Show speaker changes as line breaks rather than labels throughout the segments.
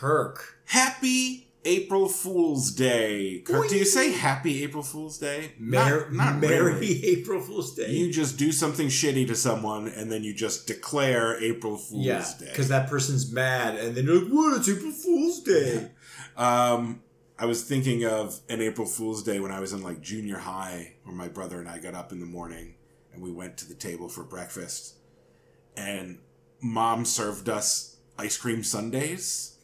Kirk.
Happy April Fool's Day. Kirk, do you say Happy April Fool's Day? Not
Merry
really.
April Fool's Day.
You just do something shitty to someone and then you just declare April Fool's Day.
Because that person's mad and then you're like, what? It's April Fool's Day.
I was thinking of an April Fool's Day when I was in like junior high, where my brother and I got up in the morning and we went to the table for breakfast, and Mom served us ice cream sundaes,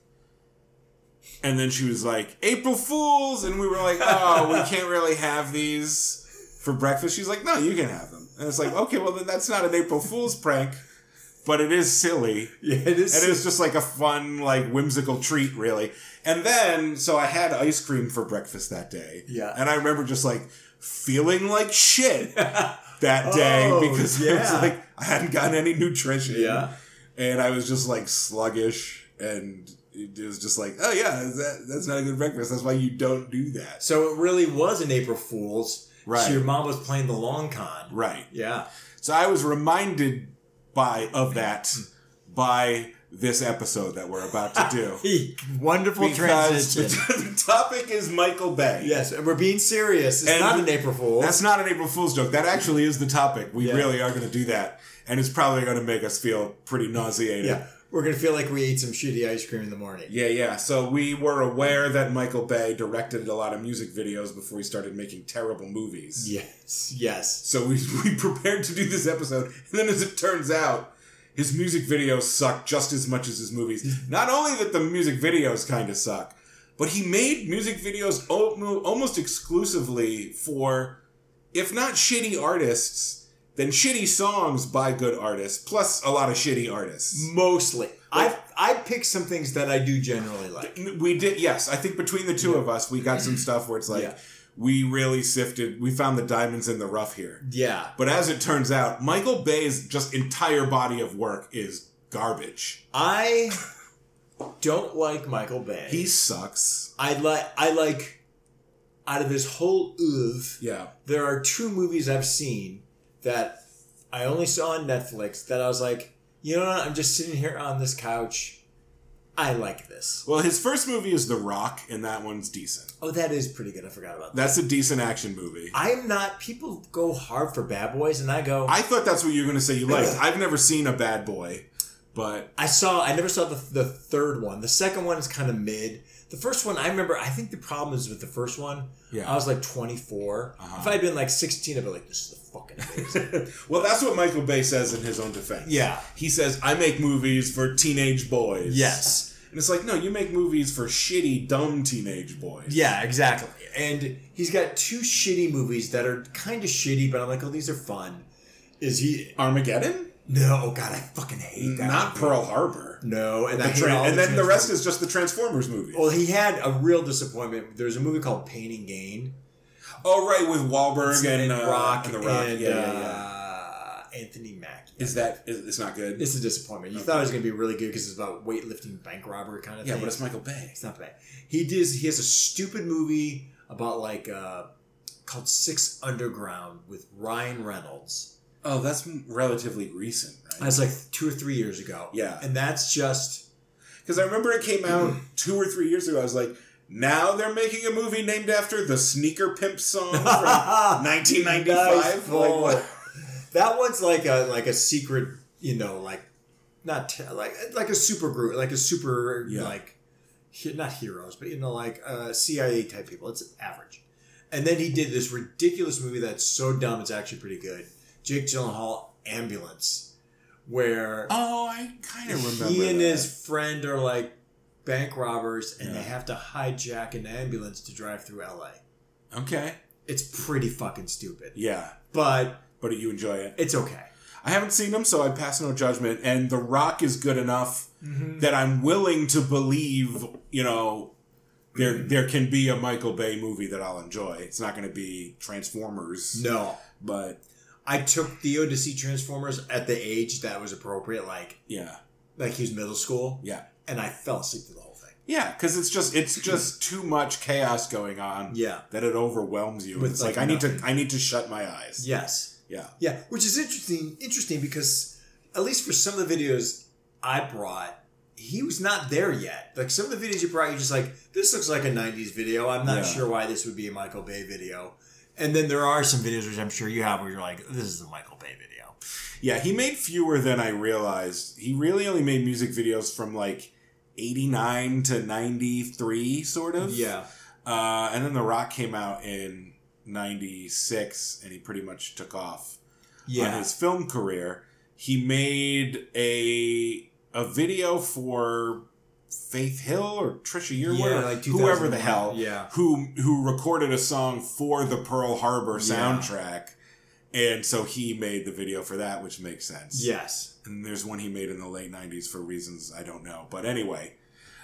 and then she was like, April Fools, and we were like, oh, we can't really have these for breakfast. She's like, no, you can have them. And it's like, okay, well then that's not an April Fool's prank, but it is silly.
Yeah, it is.
And it was just like a fun, like whimsical treat, really. And then, so I had ice cream for breakfast that day.
Yeah.
And I remember just like feeling like shit that day because it was like I hadn't gotten any nutrition.
Yeah.
And I was just like sluggish, and it was just like, oh yeah, that's not a good breakfast. That's why you don't do that.
So it really was an April Fool's.
Right.
So your mom was playing the long con.
Right.
Yeah.
So I was reminded of that by this episode that we're about to do.
Wonderful
because
transition.
The topic is Michael Bay.
Yes, and we're being serious. It's not an April Fool's.
That's not an April Fool's joke. That actually is the topic. We really are going to do that. And it's probably going to make us feel pretty nauseated.
Yeah. We're going to feel like we ate some shitty ice cream in the morning.
Yeah. So we were aware that Michael Bay directed a lot of music videos before he started making terrible movies.
Yes.
So we prepared to do this episode. And then as it turns out, his music videos suck just as much as his movies. Not only that the music videos kind of suck, but he made music videos almost exclusively for, if not shitty artists, then shitty songs by good artists, plus a lot of shitty artists.
Mostly. I picked some things that I do generally like.
We did, yes. I think between the two of us, we got some stuff where it's like, we really sifted, we found the diamonds in the rough here.
Yeah.
But as it turns out, Michael Bay's just entire body of work is garbage.
I don't like Michael Bay.
He sucks.
I like out of his whole oeuvre, there are 2 movies I've seen that I only saw on Netflix that I was like, you know what, I'm just sitting here on this couch. I like this.
Well, his first movie is The Rock, and that one's decent.
Oh, that is pretty good. I forgot about that.
That's a decent action movie.
I'm not... People go hard for Bad Boys, and I go...
I thought that's what you were going to say you liked. I've never seen a Bad Boy, but... I
never saw the third one. The second one is kind of mid. The first one, I remember... I think the problem is with the first one, I was like 24. If I had been like 16, I'd be like, this is fucking amazing.
Well, that's what Michael Bay says in his own defense.
Yeah.
He says, I make movies for teenage boys.
Yes.
And it's like, no, you make movies for shitty, dumb teenage boys.
Yeah, exactly. And he's got 2 shitty movies that are kind of shitty, but I'm like, oh, these are fun. Is he...
Armageddon?
No, oh God, I fucking hate that.
Not
movie.
Pearl Harbor.
No, and
and then the rest is just the Transformers movies.
Well, he had a real disappointment. There's a movie called Pain and Gain.
Oh, right, with Wahlberg and
Rock
and The Rock.
And Anthony Mackie.
It's not good?
It's a disappointment. You thought it was going to be really good because it's about weightlifting, bank robbery kind of thing.
Yeah, but it's Michael Bay.
It's not bad. He has a stupid movie about like called Six Underground with Ryan Reynolds.
Oh, that's relatively recent, right?
That's like 2 or 3 years ago.
Yeah.
And that's just...
Because I remember it came out 2 or 3 years ago. I was like, now they're making a movie named after the Sneaker Pimp song from 1995?
Nice.
Like, what?
That one's like a secret, like like a super group, like a super like not heroes, but like CIA type people. It's average. And then he did this ridiculous movie that's so dumb it's actually pretty good. Jake Gyllenhaal, Ambulance, where
I kind of remember
he and
that.
his friend are like bank robbers, and they have to hijack an ambulance to drive through LA.
Okay,
it's pretty fucking stupid.
Yeah,
but
you enjoy it.
It's okay.
I haven't seen them, so I pass no judgment. And The Rock is good enough that I'm willing to believe, there can be a Michael Bay movie that I'll enjoy. It's not going to be Transformers.
No.
But
I took Theo to see Transformers at the age that was appropriate, like he was middle school.
Yeah.
And I fell asleep through the whole thing.
Yeah, because it's just too much chaos going on.
Yeah.
That it overwhelms you. It's like I need to shut my eyes.
Yes.
Yeah.
Yeah. Which is interesting because at least for some of the videos I brought, he was not there yet. Like some of the videos you brought, you're just like, this looks like a 90s video. I'm not sure why this would be a Michael Bay video. And then there are some videos, which I'm sure you have, where you're like, this is a Michael Bay video.
Yeah, he made fewer than I realized. He really only made music videos from like 89 to 93, sort of.
Yeah.
And then The Rock came out in 96, and he pretty much took off on his film career. He made a video for Faith Hill or Trisha Yearwood,
like
whoever the hell, who recorded a song for the Pearl Harbor soundtrack. And so he made the video for that, which makes sense.
Yes.
And there's one he made in the late 90s for reasons I don't know. But anyway,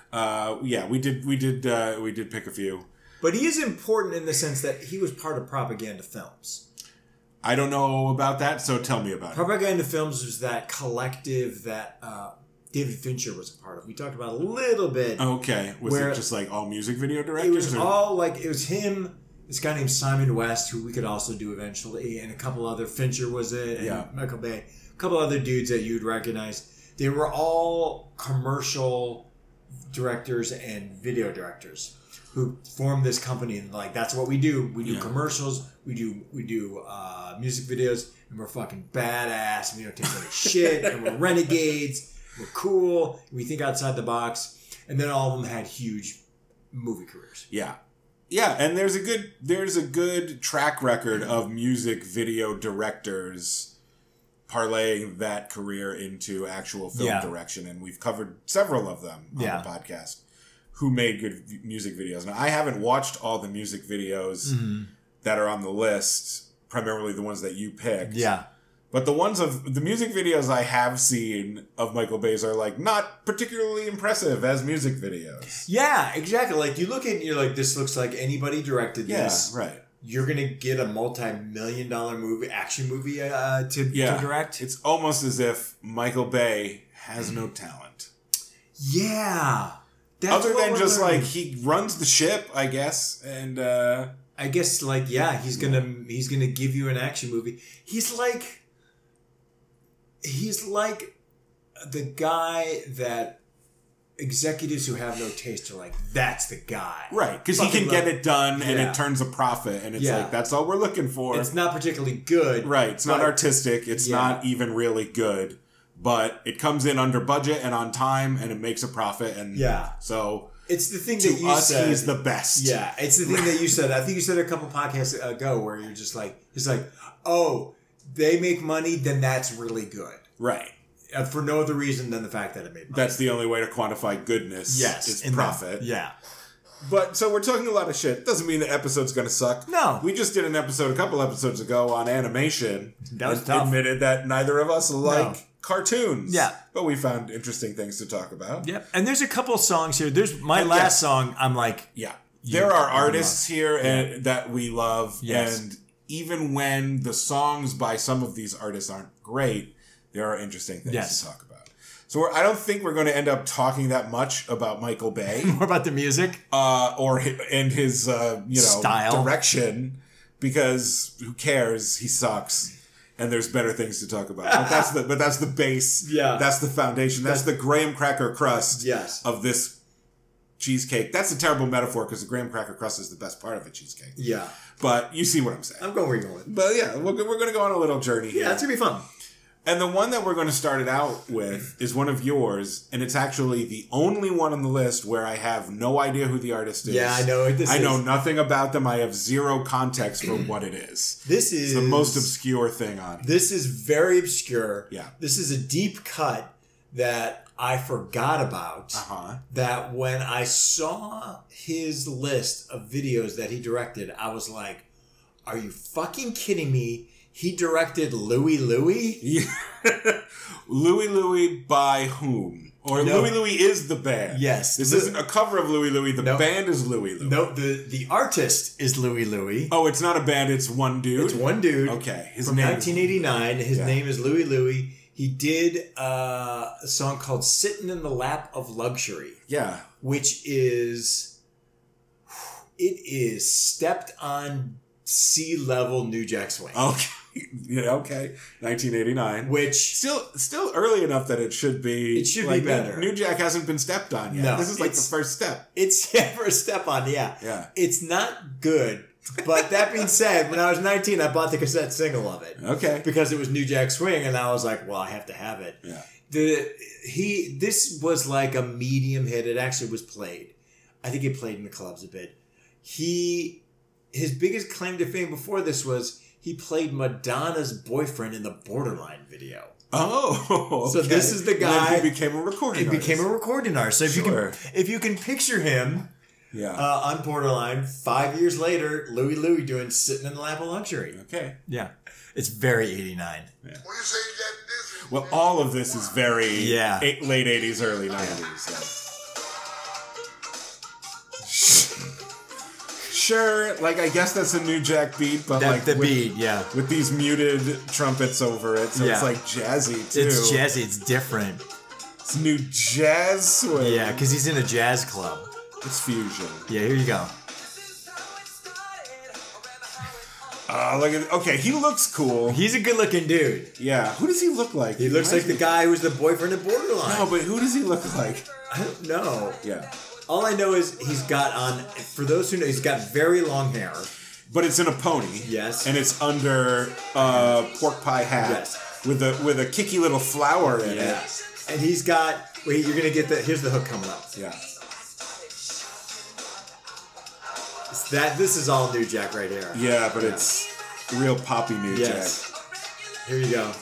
we did pick a few.
But he is important in the sense that he was part of Propaganda Films.
I don't know about that, so tell me about it.
Propaganda Films was that collective that David Fincher was a part of. We talked about a little bit.
Okay. Was it just like all music video directors?
It was all like, it was him, this guy named Simon West, who we could also do eventually, and a couple other, Fincher was it, and Michael Bay, a couple other dudes that you'd recognize. They were all commercial directors and video directors who formed this company, and like, that's what we do. We do commercials, we do music videos, and we're fucking badass, and we don't take any shit, and we're renegades, we're cool, we think outside the box, and then all of them had huge movie careers.
Yeah. Yeah, and there's a good track record of music video directors parlaying that career into actual film direction, and we've covered several of them on the podcast who made good music videos. Now, I haven't watched all the music videos that are on the list, primarily the ones that you picked.
Yeah.
But the music videos I have seen of Michael Bay's are like not particularly impressive as music videos.
Yeah, exactly. Like you look at it and you're like, this looks like anybody directed this.
Yeah, right.
You're going to get a multi-million-dollar action movie to direct.
It's almost as if Michael Bay has no talent.
Yeah.
Other than just like he runs the ship, I guess, and
I guess like he's gonna give you an action movie. He's like the guy that executives who have no taste are like, that's the guy,
right? Because he can get it done and it turns a profit, and it's like, that's all we're looking for.
It's not particularly good,
right? It's not artistic. It's not even really good. But it comes in under budget and on time, and it makes a profit. And so
it's the thing that you said.
He's the best.
Yeah, it's the thing that you said. I think you said a couple podcasts ago where you're just like, he's like, oh, they make money, then that's really good,
right?
For no other reason than the fact that it made money.
That's the only way to quantify goodness.
Yes,
is profit.
Yeah.
But so we're talking a lot of shit. Doesn't mean the episode's going to suck.
No.
We just did an episode a couple episodes ago on animation.
That was tough.
Admitted that neither of us like cartoons.
Yeah.
But we found interesting things to talk about.
Yep. And there's a couple of songs here. There's my last song. I'm like,
there are artists here and that we love. Yes. And even when the songs by some of these artists aren't great, there are interesting things to talk about. So I don't think we're going to end up talking that much about Michael Bay.
More about the music.
And his,
style.
Direction. Because who cares? He sucks. And there's better things to talk about. But that's the base.
Yeah.
That's the foundation. That's the graham cracker crust of this cheesecake. That's a terrible metaphor because the graham cracker crust is the best part of a cheesecake.
Yeah.
But you see what I'm saying.
I'm going where you're going.
But yeah, we're going to go on a little journey here.
Yeah, it's going to be fun.
And the one that we're going to start it out with is one of yours, and it's actually the only one on the list where I have no idea who the artist is.
Yeah, I know what this is.
I know nothing about them. I have zero context for what it is.
This is
the most obscure thing on it.
This is very obscure.
Yeah.
This is a deep cut that I forgot about. That when I saw his list of videos that he directed, I was like, are you fucking kidding me? He directed Louie Louie?
Yeah. Louie Louie by whom? Or Louie Louie is the band.
Yes.
This isn't a cover of Louie Louie. The band is Louie Louie.
No, the artist is Louie Louie.
Oh, it's not a band. It's one dude?
It's one dude.
Okay.
From 1989. His name is Louie Louie. He did a song called Sittin' in the Lap of Luxury.
Yeah.
Which is... It is stepped on sea-level New Jack Swing.
Okay. Okay, 1989.
Which
still early enough that it should be.
It should
like,
be better.
New Jack hasn't been stepped on yet.
No,
this is like the first step.
It's first step on.
Yeah.
It's not good. But that being said, when I was 19, I bought the cassette single of it.
Okay.
Because it was New Jack Swing, and I was like, well, I have to have it.
Yeah.
This was like a medium hit. It actually was played. I think it played in the clubs a bit. His biggest claim to fame before this was he played Madonna's boyfriend in the Borderline video.
Oh, okay.
So this is the guy.
Then he became a recording artist.
Became a recording artist. So if you can picture him on Borderline, 5 years later, Louie doing Sitting in the Lap of Luxury.
Okay.
Yeah. It's very 89.
Yeah. Well, all of this is very late 80s, early 90s. Yeah. Sure, like I guess that's a New Jack beat, but with these muted trumpets over it, so it's like jazzy too.
It's jazzy. It's different.
It's new jazz swing.
Yeah, because he's in a jazz club.
It's fusion.
Yeah, here you go.
Okay, he looks cool.
He's a good-looking dude.
Yeah, who does he look like?
He looks like the guy who was the boyfriend of Borderline.
No, but who does he look like?
I don't know.
Yeah.
All I know is he's got on, for those who know, he's got very long hair.
But it's in a pony.
Yes.
And it's under a pork pie hat.
Yes.
With a kicky little flower in it.
And he's got, wait, you're going to get here's the hook coming up.
Yeah.
This is all New Jack right here.
Yeah, but it's real poppy New Jack.
Here you go.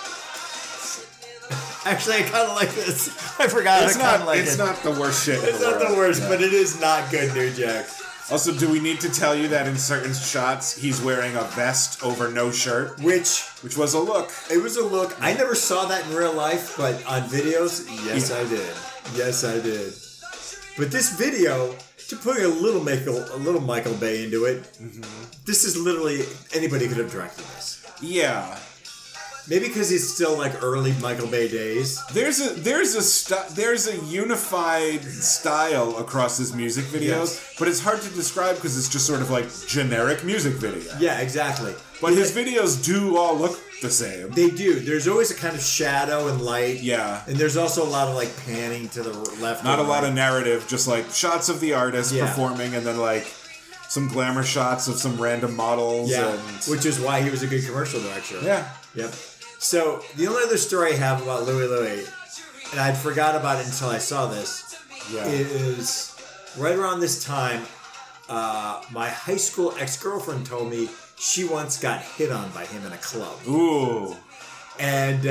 Actually, I kind of like this. I forgot.
It's not the worst shit.
It's not the worst, but it is not good, New Jack.
Also, do we need to tell you that in certain shots he's wearing a vest over no shirt,
which
was a look.
It was a look. I never saw that in real life, but on videos, yes, I did. Yes, I did. But this video, to put a little Michael Bay into it, this is literally anybody could have directed this.
Yeah.
Maybe because it's still like early Michael Bay days.
There's a unified style across his music videos, but it's hard to describe because it's just sort of like generic music video.
Yeah, exactly.
But his videos do all look the same.
They do. There's always a kind of shadow and light.
Yeah.
And there's also a lot of like panning to the left.
Not a lot of narrative, just like shots of the artist performing and then like some glamour shots of some random models.
Yeah.
And
Which is why he was a good commercial director.
Yeah.
Yep. So, the only other story I have about Louie, and I'd forgot about it until I saw this, is right around this time, my high school ex-girlfriend told me she once got hit on by him in a club.
Ooh.
And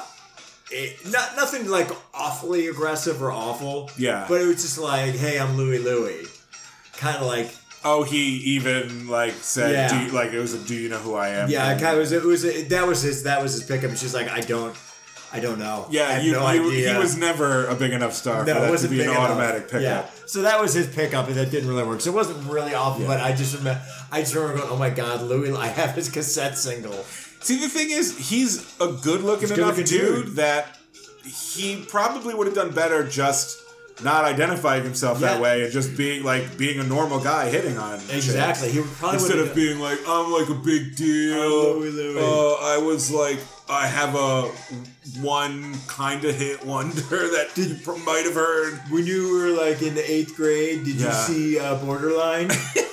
nothing like awfully aggressive or awful.
Yeah.
But it was just like, hey, I'm Louie. Kind of like...
Oh, he even like said, do you know who I am?
Yeah, that was his pickup. And she's like, I don't know.
Yeah,
I have no idea.
He was never a big enough star for that to be an automatic pickup.
Yeah. So that was his pickup, and that didn't really work. So it wasn't really awful, but I just remember going, oh my God, Louie, I have his cassette single.
See, the thing is, he's a good-looking enough dude that he probably would have done better just not identifying himself that way and just being a normal guy hitting on
exactly
chicks.
He would probably
instead of being like, I'm like a big deal.
Louie.
I was like, I have a one kind of hit wonder that you might have heard
when you were like in the 8th grade. Did you see Borderline?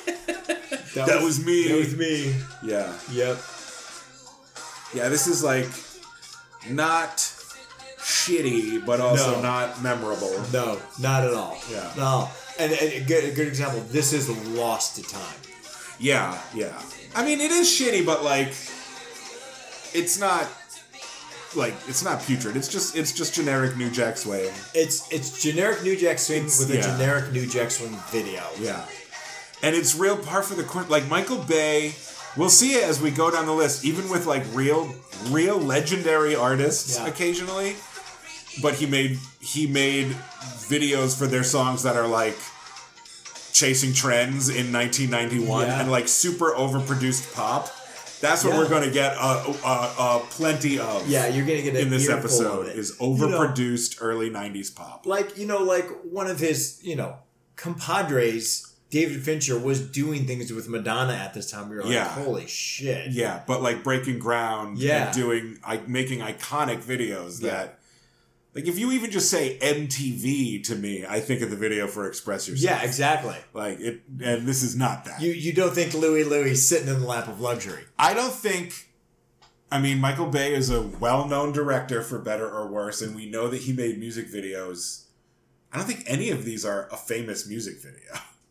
that was me.
That was me.
Yeah.
Yep.
Yeah, this is like not shitty, but also not memorable.
No, not at all.
Yeah.
No. And a good example, this is lost to time.
Yeah. I mean, it is shitty, but like, it's not putrid. It's just generic New Jack Swing.
It's generic New Jack Swing with a generic New Jack Swing video.
Yeah. And it's real par for the course. Like Michael Bay, we'll see it as we go down the list, even with like real legendary artists occasionally. But he made videos for their songs that are like chasing trends in 1991 and like super overproduced pop. That's what we're going to get plenty of.
Yeah, you're going to get
in this episode is overproduced early 90s pop.
Like, like one of his, compadres David Fincher was doing things with Madonna at this time. We were like, holy shit.
Yeah, but like breaking ground and doing, making iconic videos that, like if you even just say MTV to me, I think of the video for Express Yourself.
Yeah, exactly.
Like it, and this is not that.
You don't think Louie sitting in the lap of luxury.
I don't think, I mean, Michael Bay is a well-known director for better or worse, and we know that he made music videos. I don't think any of these are a famous music video.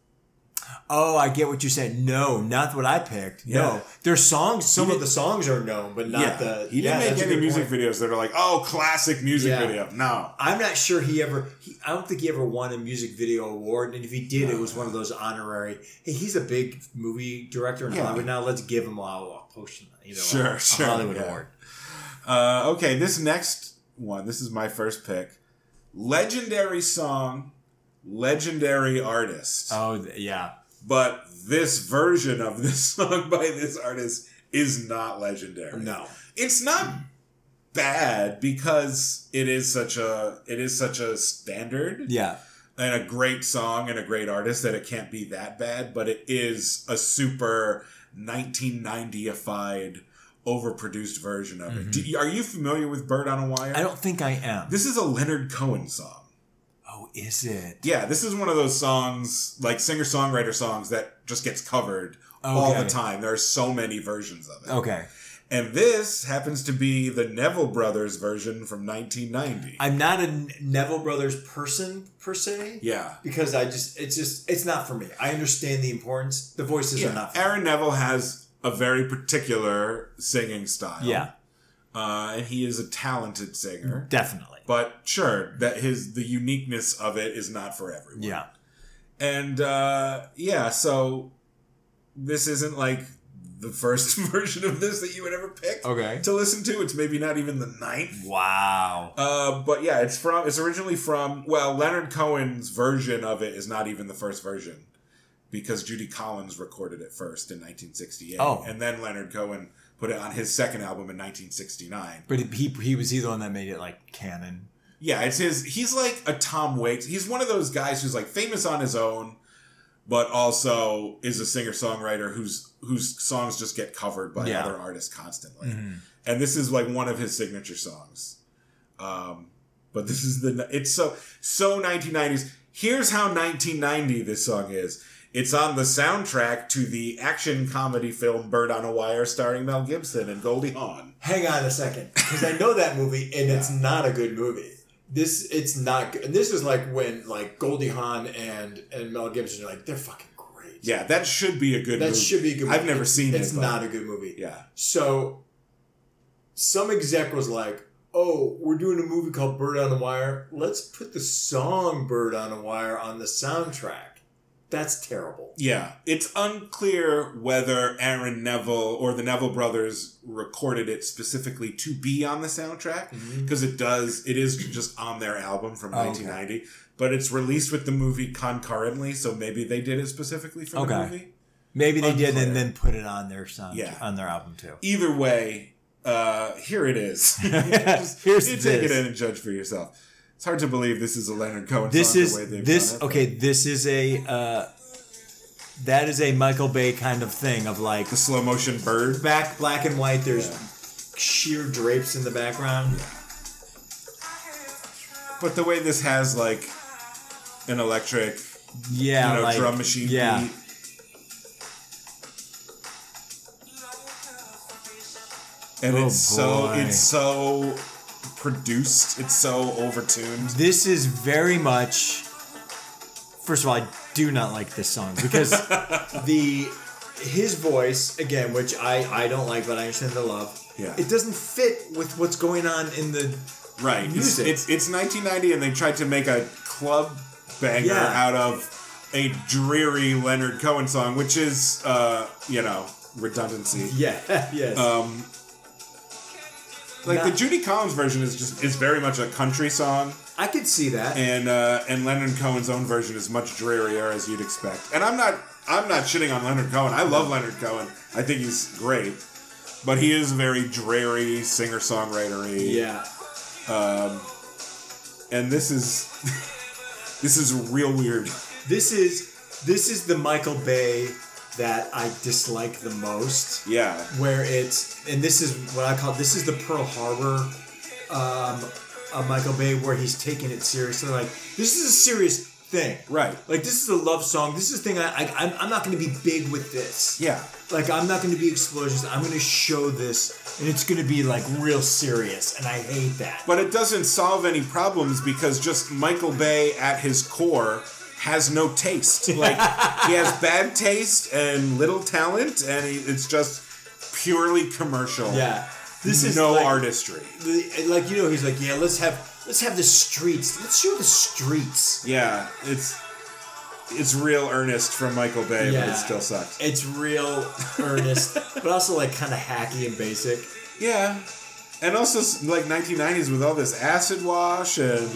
Oh, I get what you're saying. No, not what I picked. Yeah. No. There's songs, some of the songs are known, but not the...
He didn't make any music videos that are like, oh, classic music video. No.
I'm not sure I don't think he ever won a music video award, and if he did, it was one of those honorary, hey, he's a big movie director in Hollywood now, let's give him a potion, a Hollywood award.
Okay, this next one, this is my first pick. Legendary song, legendary artist.
Oh, yeah.
But this version of this song by this artist is not legendary.
No.
It's not bad because it is such a standard.
Yeah.
And a great song and a great artist that it can't be that bad, but it is a super 1990ified, overproduced version of it. Are you familiar with Bird on a Wire?
I don't think I am.
This is a Leonard Cohen song.
Oh, is it?
Yeah, this is one of those songs, like singer-songwriter songs, that just gets covered all the time. There are so many versions of it.
Okay.
And this happens to be the Neville Brothers version from 1990.
I'm not a Neville Brothers person, per se.
Yeah.
Because it's not for me. I understand the importance. The voices are not for me.
Aaron Neville has a very particular singing style.
Yeah.
And he is a talented singer.
Definitely.
But sure, the uniqueness of it is not for everyone.
Yeah.
And so this isn't like the first version of this that you would ever pick to listen to. It's maybe not even the 9th.
Wow.
But yeah, it's originally from, Leonard Cohen's version of it is not even the first version because Judy Collins recorded it first in 1968. Oh. And then Leonard Cohen put it on his second album in 1969.
But he was the one that made it like canon.
Yeah, it's his. He's like a Tom Waits. He's one of those guys who's like famous on his own, but also is a singer-songwriter whose songs just get covered by other artists constantly. Mm-hmm. And this is like one of his signature songs. But this is it's so 1990s. Here's how 1990 this song is. It's on the soundtrack to the action comedy film Bird on a Wire starring Mel Gibson and Goldie Hawn.
Hang on a second, because I know that movie and it's not a good movie. It's not good. And this is like when like Goldie Hawn and Mel Gibson are like, they're fucking great.
Yeah, that should be a good movie.
That should be a good movie.
I've never seen it.
It's not a good movie.
Yeah.
So some exec was like, oh, we're doing a movie called Bird on a Wire. Let's put the song Bird on a Wire on the soundtrack. That's terrible.
Yeah. It's unclear whether Aaron Neville or the Neville brothers recorded it specifically to be on the soundtrack, because it is just on their album from 1990, but it's released with the movie concurrently, so maybe they did it specifically for the movie.
Maybe they did and then put it on their on their album too.
Either way, here it is.
Here's
take it in and judge for yourself. It's hard to believe this is a Leonard Cohen song the way they've done it.
Okay, this is that is a Michael Bay kind of thing of like...
The slow motion bird?
Black and white, there's sheer drapes in the background.
Yeah. But the way this has like an electric drum machine beat. And it's so produced. It's so overtuned.
This is very much... First of all, I do not like this song because his voice, again, which I don't like, but I understand the love.
Yeah.
It doesn't fit with what's going on in the music.
It's 1990 and they tried to make a club banger out of a dreary Leonard Cohen song, which is, redundancy.
Yeah, yes.
The Judy Collins version is very much a country song.
I could see that.
And Leonard Cohen's own version is much drearier, as you'd expect. And I'm not shitting on Leonard Cohen. I love Leonard Cohen. I think he's great. But he is very dreary, singer-songwriter-y.
Yeah.
And this is real weird.
This is This is the Michael Bay that I dislike the most.
Yeah.
Where and this is what I call, this is the Pearl Harbor Michael Bay, where he's taking it seriously. Like, this is a serious thing.
Right.
Like, this is a love song. This is a thing I'm not going to be big with this.
Yeah.
Like, I'm not going to be explosions. I'm going to show this, and it's going to be, like, real serious, and I hate that.
But it doesn't solve any problems because just Michael Bay at his core has no taste. Like, he has bad taste and little talent, and it's just purely commercial.
Yeah. This is
no
like,
artistry.
Like, you know, he's like, yeah, let's have the streets. Let's show the streets.
Yeah, it's real earnest from Michael Bay, but it still sucks.
It's real earnest, but also like kind of hacky and basic.
Yeah, and also like 1990s with all this acid wash and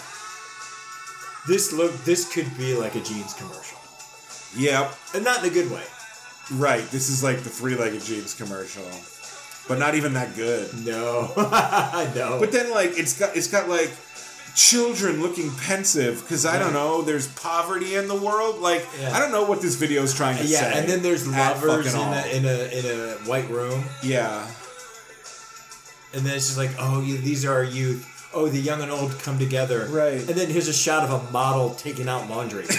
This could be like a jeans commercial.
Yep,
and not in a good way.
Right. This is like the three-legged jeans commercial. But not even that good.
No. No.
But then, like, it's got like, children looking pensive, because I don't know, there's poverty in the world. Like, I don't know what this video is trying to say.
Yeah, and then there's lovers in a white room.
Yeah.
And then it's just like, oh, these are our youth. Oh, the young and old come together.
Right.
And then here's a shot of a model taking out laundry.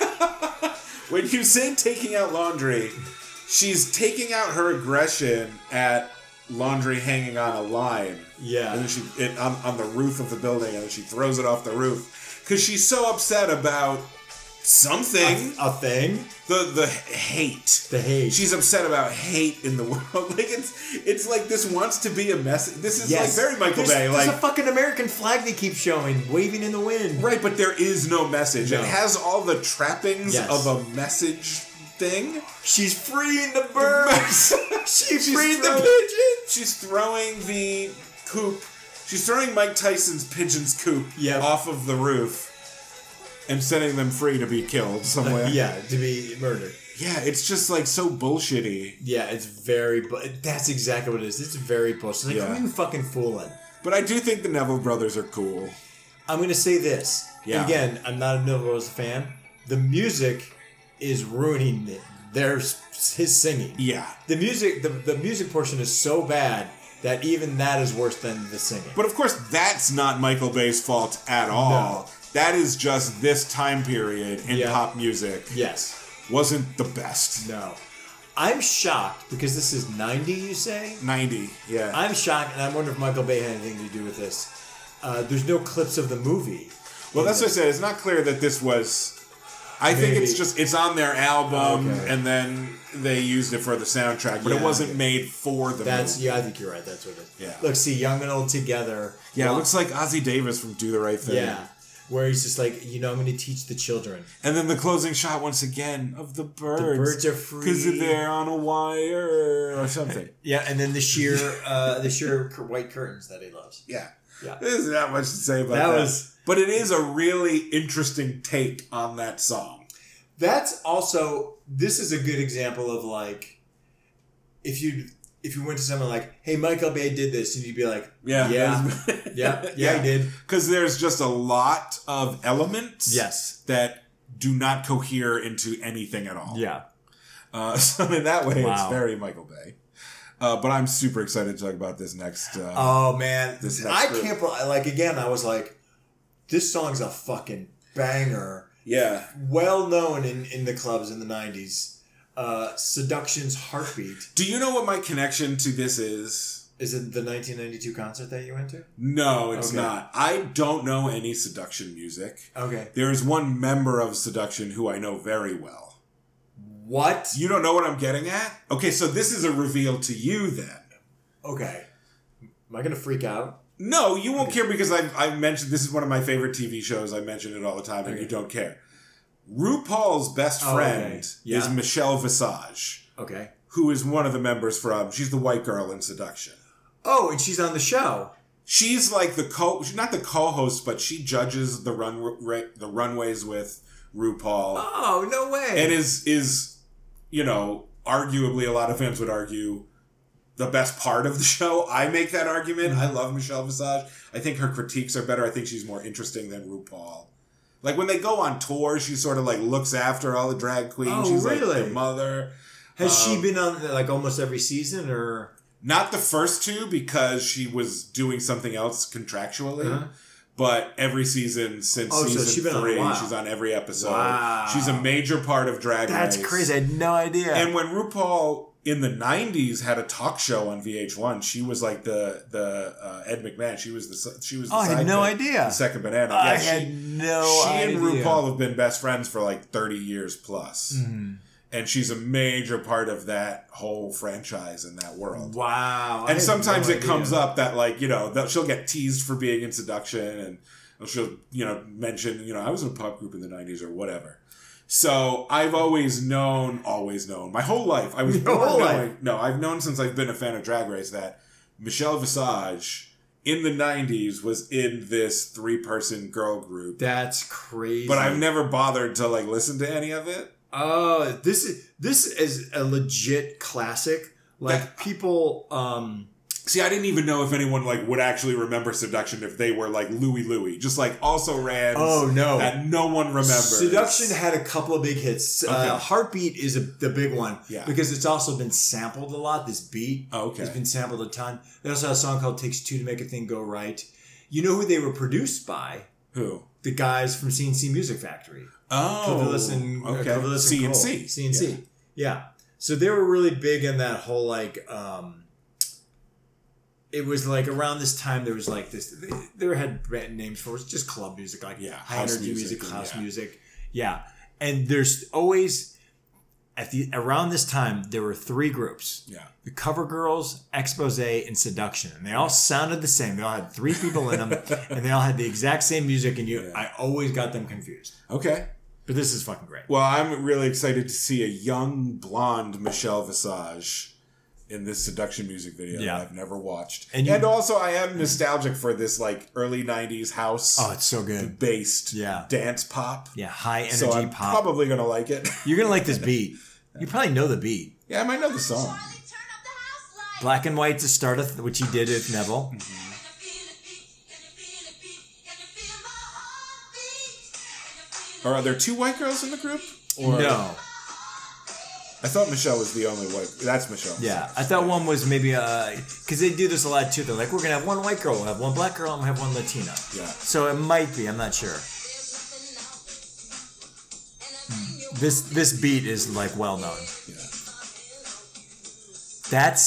When you say taking out laundry, she's taking out her aggression at laundry hanging on a line.
Yeah.
And then on the roof of the building, and then she throws it off the roof. Because she's so upset about something.
A thing?
The hate.
The hate.
She's upset about hate in the world. Like, it's like this wants to be a message. This is like very Michael Bay.
There's a fucking American flag they keep showing, waving in the wind.
Right, but there is no message.
No.
It has all the trappings of a message thing.
She's freeing the birds. She's freeing the pigeons.
She's throwing the coop. She's throwing Mike Tyson's pigeon's coop off of the roof and setting them free to be killed somewhere.
To be murdered.
Yeah, it's just like so bullshitty.
Yeah, it's very. That's exactly what it is. It's very bullshit. Like, who are you fucking fooling?
But I do think the Neville brothers are cool.
I'm gonna say this. Yeah. And again, I'm not a Neville Rose fan. The music is ruining his singing. Yeah. The music portion is so bad that even that is worse than the singing.
But of course, that's not Michael Bay's fault at all. No. That is just this time period in pop music.
Yes.
Wasn't the best.
No. I'm shocked, because this is 90, you say?
90, yeah.
I'm shocked, and I wonder if Michael Bay had anything to do with this. There's no clips of the movie.
Well, that's what I said. It's not clear that this was... I think it's on their album, and then they used it for the soundtrack, but it wasn't made for the movie.
Yeah, I think you're right. That's what it is.
Yeah.
Look, see, young and old together.
Yeah, it looks like Ozzie Davis from Do the Right Thing.
Yeah. Where he's just like, I'm going to teach the children.
And then the closing shot, once again, of the birds.
The birds are free.
Because they're on a wire or something.
Yeah, and then the sheer white curtains that he loves.
Yeah. Yeah. There's not much to say about that. But it is a really interesting take on that song.
That's also, this is a good example of like, if you went to someone like, hey, Michael Bay did this, and you'd be like, yeah, he did.
Because there's just a lot of elements that do not cohere into anything at all.
Yeah.
So in that way, it's very Michael Bay. But I'm super excited to talk about this next.
Oh, man. I can't, like, again, I was like, this song's a fucking banger.
Yeah.
Well known in the clubs in the 90s. Seduction's Heartbeat.
Do you know what my connection to this is?
Is it the 1992 concert that you went to?
No, it's not. I don't know any Seduction music.
Okay.
There is one member of Seduction who I know very well.
What?
You don't know what I'm getting at? Okay, so this is a reveal to you then.
Okay. Am I going to freak out?
No, you won't care because I mentioned this is one of my favorite TV shows. I mention it all the time and you don't care. RuPaul's best friend is Michelle Visage.
Okay.
Who is one of the members from, she's the white girl in Seduction.
Oh, and she's on the show.
She's like not the co-host, but she judges the runways with RuPaul.
Oh, no way.
And is arguably a lot of fans would argue the best part of the show. I make that argument. I love Michelle Visage. I think her critiques are better. I think she's more interesting than RuPaul. Like when they go on tour, she sort of like looks after all the drag queens.
Oh,
She's
really?
like their mother.
Has she been on like almost every season or?
Not the first two because she was doing something else contractually. But every season since season 3, she's on every episode.
Wow.
She's a major part of Drag Race.
That's crazy. I had no idea.
And when RuPaul in the 90s had a talk show on VH1, she was like the Ed McMahon. She was the
I had no idea.
The second banana.
I had no idea.
She and RuPaul have been best friends for like 30 years plus.
Mm-hmm.
And she's a major part of that whole franchise in that world.
Wow.
And sometimes it comes up that, like, you know, that she'll get teased for being in Seduction and she'll, you know, mention, you know, I was in a pop group in the 90s or whatever. So I've always known, my whole life. I was born knowing, no, I've known since I've been a fan of Drag Race that Michelle Visage in the 90s was in this 3-person girl group.
That's crazy.
But I've never bothered to, like, listen to any of it.
Oh, this is a legit classic. Like people,
see, I didn't even know if anyone like would actually remember Seduction if they were like Louie, just like also ran.
Oh no,
that no one remembers.
Seduction had a couple of big hits.
Okay.
Heartbeat is the big one, because it's also been sampled a lot. This beat, has been sampled a ton. They also had a song called "Takes Two to Make a Thing Go Right." You know who they were produced by?
Who?
The guys from CNC Music Factory.
Clivilles and CNC.
CNC. Yeah. So they were really big in that whole like it was like around this time there was like this there had brand names for it, just club music, like high energy music, house music. Yeah. And there's always around this time there were 3 groups.
Yeah.
The Cover Girls, Expose, and Seduction. And they all sounded the same. They all had 3 people in them and they all had the exact same music and I always got them confused.
Okay.
But this is fucking great.
Well, I'm really excited to see a young blonde Michelle Visage in this Seduction music video that I've never watched. And also I am nostalgic for this like early 90s house.
Oh, it's so good.
Based dance pop.
Yeah, high energy
so I'm
pop.
Probably going to like it.
You're going to like this beat. You probably know the beat.
Yeah, I might know the song.
Black and White to start, which he did with Neville. Mm-hmm.
Or are there 2 white girls in the group? Or
no.
I thought Michelle was the only white. That's Michelle.
Yeah, I thought one was maybe because they do this a lot too. They're like, we're gonna have one white girl, we'll have one black girl, and we'll have one Latina.
Yeah.
So it might be. I'm not sure. This beat is like well known.
Yeah.
That's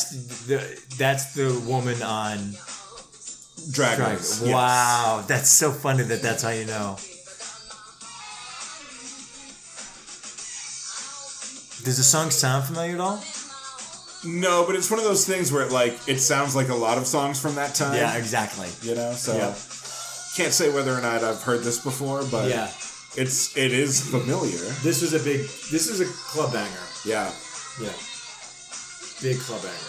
the woman on
Drag Race.
Wow, that's so funny that's how you know. Does the song sound familiar at all?
No, but it's one of those things where it sounds like a lot of songs from that time.
Yeah, exactly.
You know, so can't say whether or not I've heard this before, but it is familiar.
This was a club banger.
Yeah.
Yeah. Big club banger.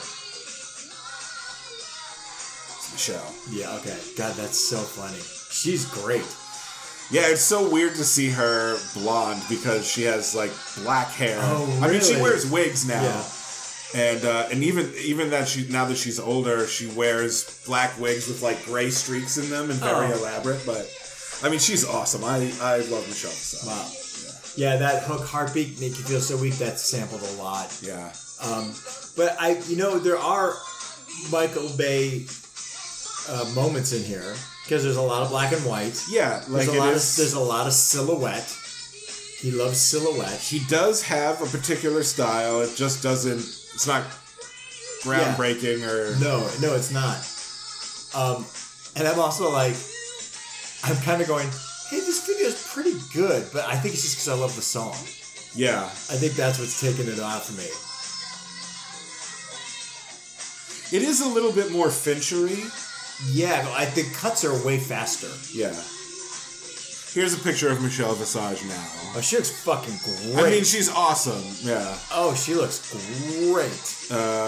It's Michelle.
Yeah, okay. God, that's so funny. She's great.
Yeah, it's so weird to see her blonde because she has like black hair.
Oh, really?
I mean, she wears wigs now.
Yeah.
And even that now that she's older, she wears black wigs with like gray streaks in them and very elaborate. But I mean, she's awesome. I love Michelle Visage.
Wow. Yeah, that hook "Heartbeat" make you feel so weak. That's sampled a lot.
Yeah.
But there are Michael Bay moments in here because there's a lot of black and white.
Yeah, like
there's a lot of silhouette. He loves silhouette.
He does have a particular style. It just doesn't. It's not groundbreaking or
no, it's not. And I'm also like, I'm kind of going, hey, this video is pretty good, but I think it's just because I love the song.
Yeah,
I think that's what's taking it out for me.
It is a little bit more Finchery.
Yeah, but the cuts are way faster.
Yeah. Here's a picture of Michelle Visage now.
Oh, she looks fucking great.
I mean, she's awesome. Yeah.
Oh, she looks great.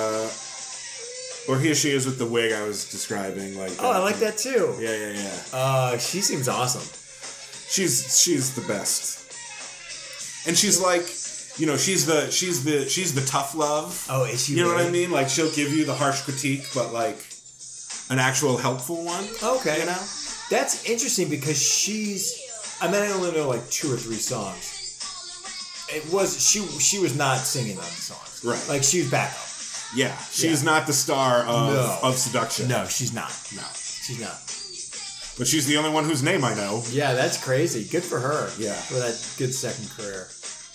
Or here she is with the wig I was describing.
I like that too.
Yeah.
She seems awesome.
She's the best. And she's like, she's the tough love.
Oh, is she?
You know what I mean? Like she'll give you the harsh critique, but like an actual helpful one.
Okay. That's interesting because she's I mean, I only know like 2 or 3 songs. It was she was not singing on the songs,
right?
Like she was backup.
Yeah, she's not the star of Seduction.
No, she's not.
No,
she's not.
But she's the only one whose name I know.
Yeah, that's crazy. Good for her.
Yeah,
for that good second career.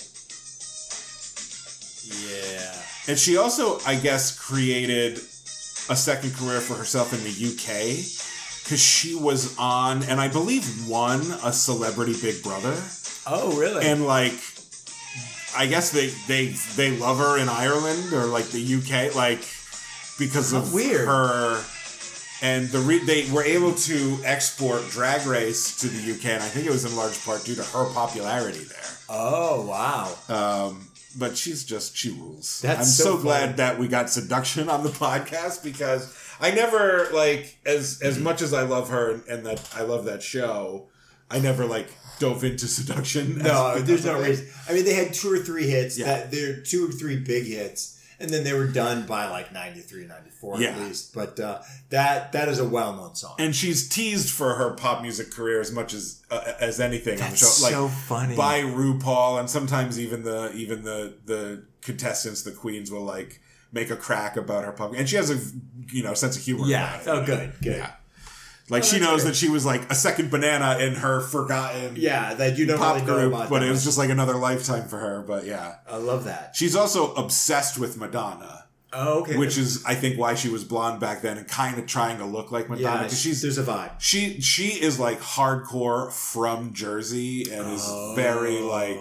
Yeah.
And she also, I guess, created a second career for herself in the UK because she was on, and I believe won a Celebrity Big Brother.
Oh, really?
And like, I guess they love her in Ireland or like the UK, like because of her. And they were able to export Drag Race to the UK, and I think it was in large part due to her popularity there.
Oh, wow.
But she rules.
That's
I'm so glad that we got Seduction on the podcast because I never, like, as much as I love her and that I love that show, I never, like, dove into Seduction.
No, there's no reason. I mean, they had 2 or 3 hits.
Yeah.
They're 2 or 3 big hits. And then they were done by like 93, 94 at least. But that is a well-known song.
And she's teased for her pop music career as much as anything on the show.
That's
like,
so funny.
By RuPaul, and sometimes even the contestants, the queens, will like make a crack about her pop. And she has a sense of humor.
Yeah.
About it.
Good.
Yeah. Like she knows that she was like a second banana in her forgotten
that you don't
pop
really know
group,
about.
But it was just like another lifetime for her. But yeah,
I love that.
She's also obsessed with Madonna.
Oh, okay.
Which is, I think, why she was blonde back then and kind of trying to look like Madonna.
Yeah, there's a vibe.
She is like hardcore from Jersey and is very like,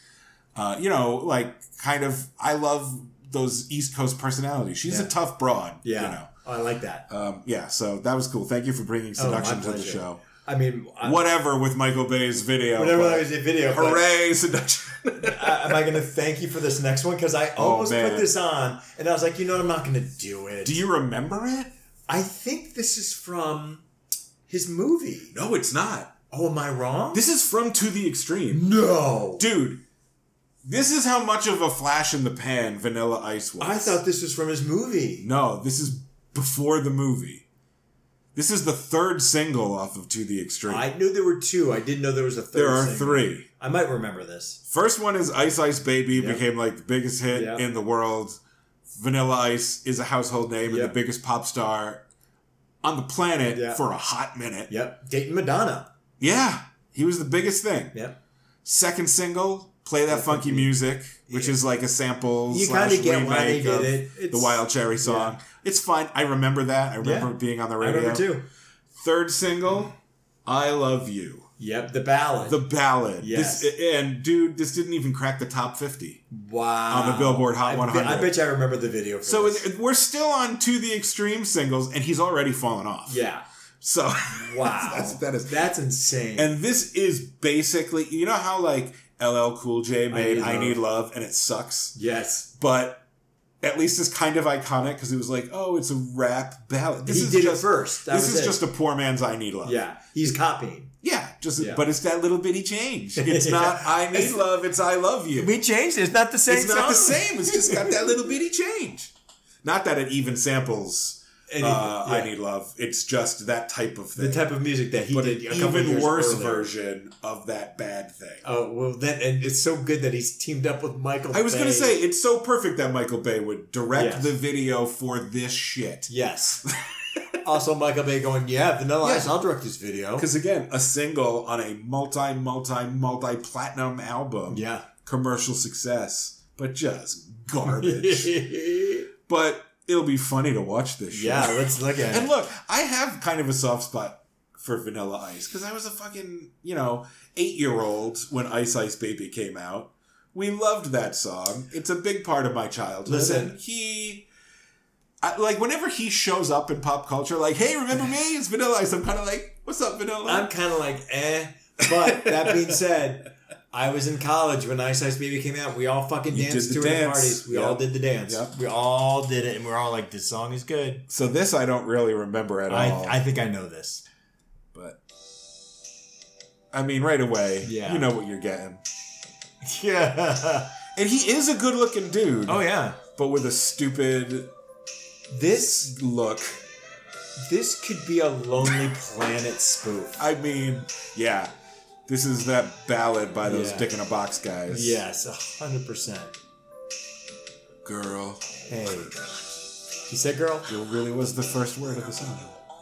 like kind of. I love those East Coast personalities. She's a tough broad.
Yeah. I like that.
So that was cool. Thank you for bringing Seduction to the show.
I mean...
whatever with Michael Bay's video. Hooray, Seduction.
Am I going to thank you for this next one? Because I almost put this on, and I was like, I'm not going to do it.
Do you remember it?
I think this is from his movie.
No, it's not.
Oh, am I wrong?
This is from To the Extreme.
No.
Dude, this is how much of a flash in the pan Vanilla Ice was.
I thought this was from his movie.
No, this is before the movie. This is the 3rd single off of To the Extreme.
I knew there were 2. I didn't know there was a 3rd
There are
single.
3.
I might remember this.
First one is Ice Ice Baby, became like the biggest hit in the world. Vanilla Ice is a household name and the biggest pop star on the planet for a hot minute.
Yep. Dating Madonna.
Yeah. He was the biggest thing.
Yep.
Second single, Play That Funky Music, which is like a sample
you kind of get why they did it.
It's the Wild Cherry song. Yeah. It's fine. I remember that. I remember it being on the radio.
I remember too.
Third single, I Love You.
Yep, the ballad.
The ballad.
Yes.
This didn't even crack the top 50.
Wow.
On the Billboard Hot 100.
I bet you I remember the video for this.
We're still on To the Extreme singles, and he's already fallen off.
Yeah.
So,
wow. That's insane.
And this is basically, you know how like LL Cool J made I Need Love, and it sucks?
Yes.
But at least it's kind of iconic because it was like, oh, it's a rap ballad.
He did it first.
This is just a poor man's I Need Love.
Yeah. He's copying.
Yeah, but it's that little bitty change. It's not I need love, it's I love you.
We changed it. It's not the same
It's not the same. It's just got that little bitty change. Not that it even samples I Need Love. It's just that type of thing.
The type of music that he did a couple
even
years
worse
earlier.
Version of that bad thing.
Oh, well, and it's so good that he's teamed up with Michael Bay.
I was going to say, it's so perfect that Michael Bay would direct the video for this shit.
Yes. Also, Michael Bay going, Vanilla Ice, I'll direct this video.
Because again, a single on a multi-platinum album.
Yeah.
Commercial success. But just garbage. But it'll be funny to watch this shit.
Yeah, let's look at it.
And look, I have kind of a soft spot for Vanilla Ice. Because I was a fucking, 8-year-old when Ice Ice Baby came out. We loved that song. It's a big part of my childhood.
Listen.
And whenever he shows up in pop culture, like, hey, remember me? It's Vanilla Ice. I'm kind of like, what's up, Vanilla?
I'm kind of like, But that being said, I was in college when Ice Ice Baby came out. We all fucking danced to it at parties. We all did the dance. Yep. We all did it, and we're all like, this song is good.
So this I don't really remember at all.
I think I know this.
But, I mean, right away, you know what you're getting.
Yeah.
And he is a good-looking dude.
Oh, yeah.
But with a stupid...
This
look.
This could be a Lonely Planet spoof.
I mean, yeah. This is that ballad by those Dick in a Box guys.
Yes, 100%.
Girl.
Hey. You said girl?
It really was the first word of the song.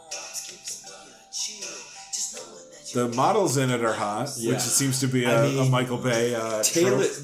The models in it are hot, which seems to be a Michael Bay
Taylor,
trope.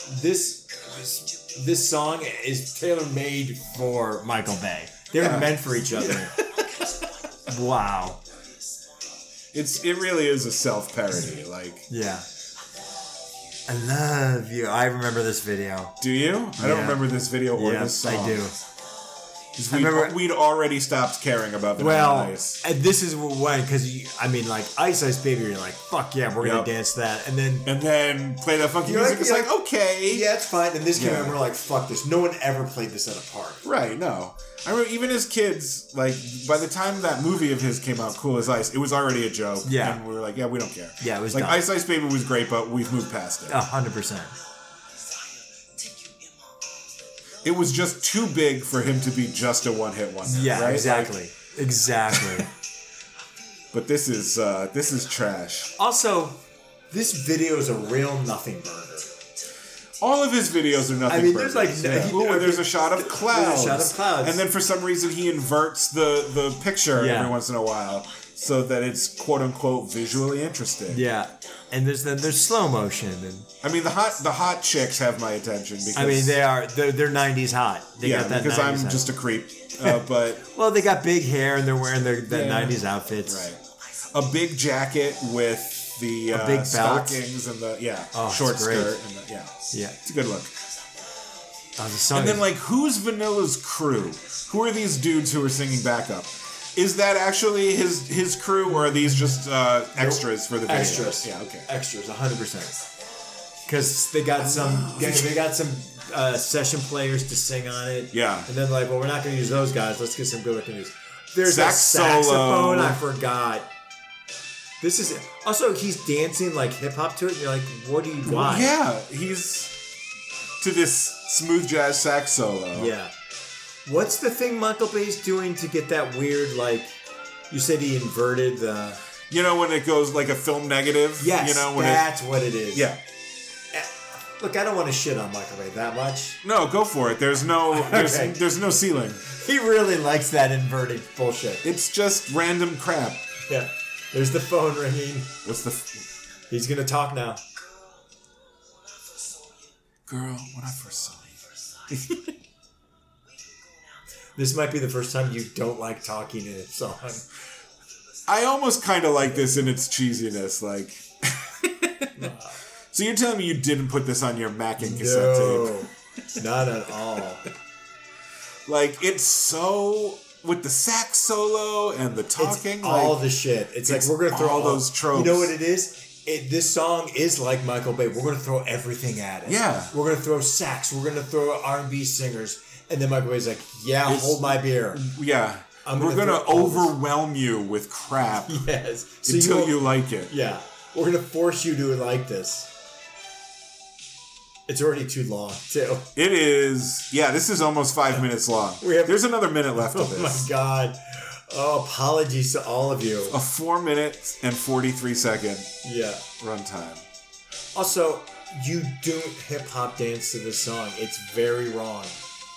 this song is tailor-made for Michael Bay. They're meant for each other. Wow.
It really is a self-parody.
Yeah. I love you. I remember this video.
Do you? I don't remember this video or this song.
I do.
We'd already stopped caring about Vanilla Ice.
And this is when, because Ice Ice Baby, you're like, fuck yeah, we're gonna dance to that, and then
play that funky music. It's like, okay,
yeah, it's fine. And this came out, and we're like, fuck this. No one ever played this at a party.
Right? No. I remember even as kids, like by the time that movie of his came out, Cool as Ice, it was already a joke.
Yeah,
and we were like, yeah, we don't care.
Yeah, it was
like
dumb.
Ice Ice Baby was great, but we've moved past it.
100%.
It was just too big for him to be just a one-hit wonder.
Yeah,
right?
exactly. Exactly.
But this is trash.
Also, this video is a real nothing burger.
All of his videos are nothing burgers. There's a shot of clouds. And then for some reason he inverts the picture every once in a while so that it's quote-unquote visually interesting.
Yeah. And there's slow motion and
the hot chicks have my attention because
they're 90s hot. They got that
because I'm
hot.
just a creep. But
well, they got big hair and they're wearing their 90s outfits.
Right. A big jacket with the
big
stockings and the short skirt and it's a good look.
The song
and then who's Vanilla's crew? Who are these dudes who are singing backup? Is that actually his crew, or are these just extras for the video?
Extras.
Yeah, okay.
Extras, 100%. Because they got some session players to sing on it.
Yeah.
And then we're not going to use those guys. Let's get some good looking news. There's
Sax
a saxophone.
solo.
I forgot. This is also he's dancing hip hop to it. And you're like, what do you? Why?
Yeah, he's to this smooth jazz sax solo.
Yeah. What's the thing Michael Bay's doing to get that weird, you said he inverted the...
when it goes like a film negative?
Yes, that's what it is.
Yeah.
Look, I don't want to shit on Michael Bay that much.
No, go for it. There's no ceiling.
He really likes that inverted bullshit.
It's just random crap.
Yeah. There's the phone ringing.
What's the...
He's going to talk now.
Girl, when I first saw you...
This might be the first time you don't like talking in a song.
I almost kind of like this in its cheesiness, So you're telling me you didn't put this on your Mac and cassette tape?
Not at all.
It's so... With the sax solo and the talking.
It's all the shit. It's we're going to throw
all those tropes.
You know what it is? This song is like Michael Bay. We're going to throw everything at it.
Yeah.
We're going to throw sax. We're going to throw R&B singers. And then Michael Bay's like, hold my beer.
Yeah. We're going to overwhelm you with crap.
Yes. So
until you like it.
Yeah. We're going to force you to like this. It's already too long, too.
It is. Yeah, this is almost 5 minutes long. There's another minute left of this.
Oh, my God. Oh, apologies to all of you.
A 4 minute and 43 second runtime.
Also, you don't hip-hop dance to this song. It's very wrong.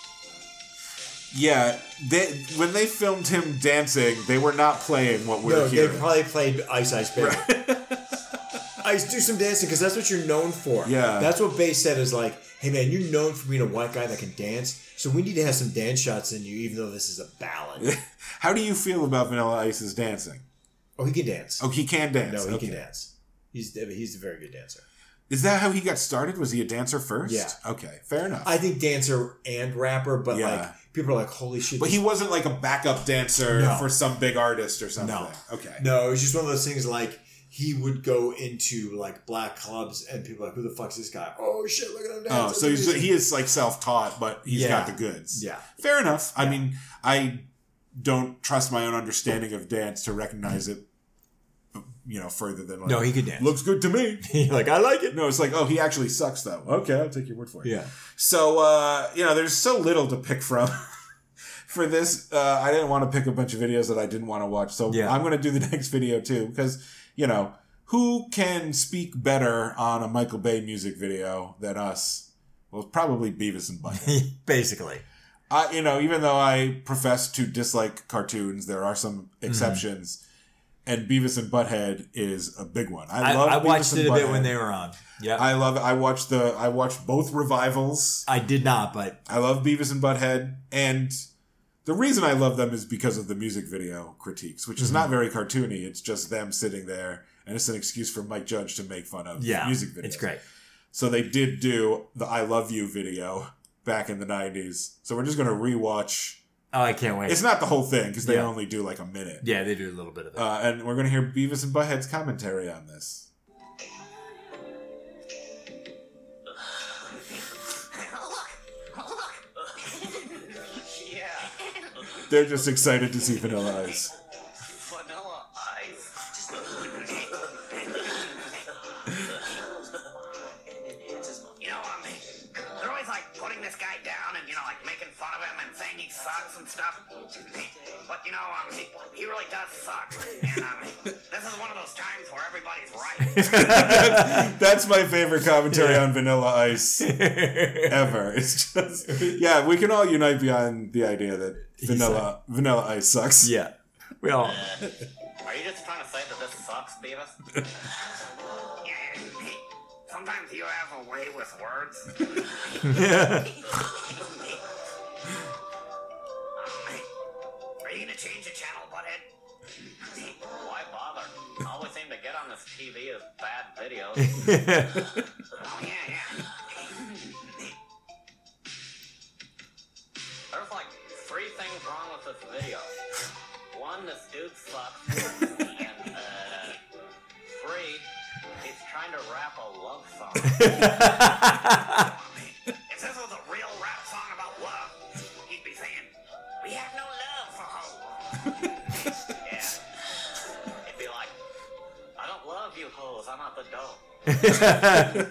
Yeah, when they filmed him dancing, they were not playing what we're hearing.
They probably played Ice Ice Baby. Right. Ice, do some dancing, because that's what you're known for.
Yeah.
That's what Bay said is hey man, you're known for being a white guy that can dance, so we need to have some dance shots in you, even though this is a ballad.
How do you feel about Vanilla Ice's dancing?
Oh, he can dance.
Oh, he can dance.
No, he can dance. He's a very good dancer.
Is that how he got started? Was he a dancer first?
Yeah.
Okay, fair enough.
I think dancer and rapper, but people are like, holy shit.
But he wasn't a backup dancer for some big artist or something.
No.
Okay.
No, it was just one of those things he would go into black clubs and people are like, who the fuck's this guy? Oh shit, look at him dance.
Oh, so he is self-taught, but he's got the goods.
Yeah.
Fair enough. Yeah. I mean, I don't trust my own understanding of dance to recognize it, further than
no, he could dance.
Looks good to me.
I like it.
No, it's he actually sucks though. Okay, I'll take your word for it.
Yeah.
So, there's so little to pick from. For this, I didn't want to pick a bunch of videos that I didn't want to watch, so I'm going to do the next video too, because, who can speak better on a Michael Bay music video than us? Well, probably Beavis and Butthead.
Basically.
Even though I profess to dislike cartoons, there are some exceptions. And Beavis and Butthead is a big one.
I watched it a bit when they were on. Yeah,
I love it. I watched both revivals.
I did not, but
I love Beavis and Butthead, and the reason I love them is because of the music video critiques, which is not very cartoony. It's just them sitting there, and it's an excuse for Mike Judge to make fun of music videos.
It's great.
So they did do the "I Love You" video back in the 90s. So we're just going to rewatch.
Oh, I can't wait.
It's not the whole thing because they only do like a minute.
Yeah, they do a little bit of it.
And we're going to hear Beavis and Butthead's commentary on this. They're just excited to see Vanilla Ice.
Vanilla Ice. They're always like putting this guy down and like making fun of him and saying he sucks and stuff. But he really does suck. And this is one of those times where everybody's right.
That's my favorite commentary on Vanilla Ice ever. It's just we can all unite behind the idea that Vanilla Ice sucks.
Yeah. We all.
Are you just trying to say that this sucks, Beavis? Sometimes you have a way with words. Are you gonna change the channel, Butthead? Why bother? I always seem to get on this TV as bad videos. Oh, yeah. There's like 3 things wrong with this video. 1, this dude sucks. And 3, he's trying to rap a love song. If this was a real rap song about love, he'd be saying, "We have no love for hoes." Yeah. He'd be like, "I don't love you hoes, I'm not the dope."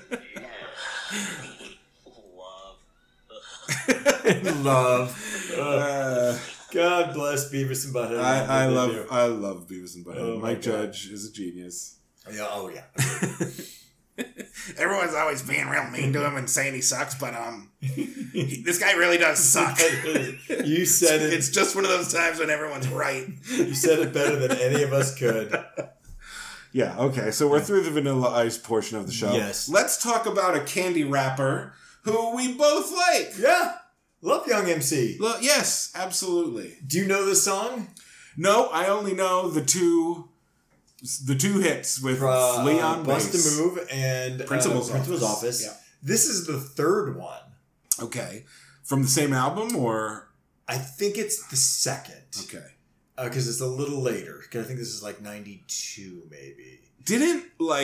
Love. God bless Beavis and Butthead.
I love Beavis and Butthead. Mike Judge is a genius.
Yeah. Oh yeah.
Everyone's always being real mean to him and saying he sucks, but this guy really does suck.
You said it.
It's just one of those times when everyone's right.
You said it better than any of us could.
Yeah. Okay. So we're through the Vanilla Ice portion of the show.
Yes.
Let's talk about a candy rapper who we both like.
Yeah. Love Young MC.
Yes, absolutely.
Do you know the song?
No, I only know the two hits with Leon
Bust
Bass.
a Move and
Principal's
Office. Yeah. This is the third one.
Okay. From the same album or?
I think it's the second.
Okay.
Because it's a little later. Because I think this is like 92 maybe.
Didn't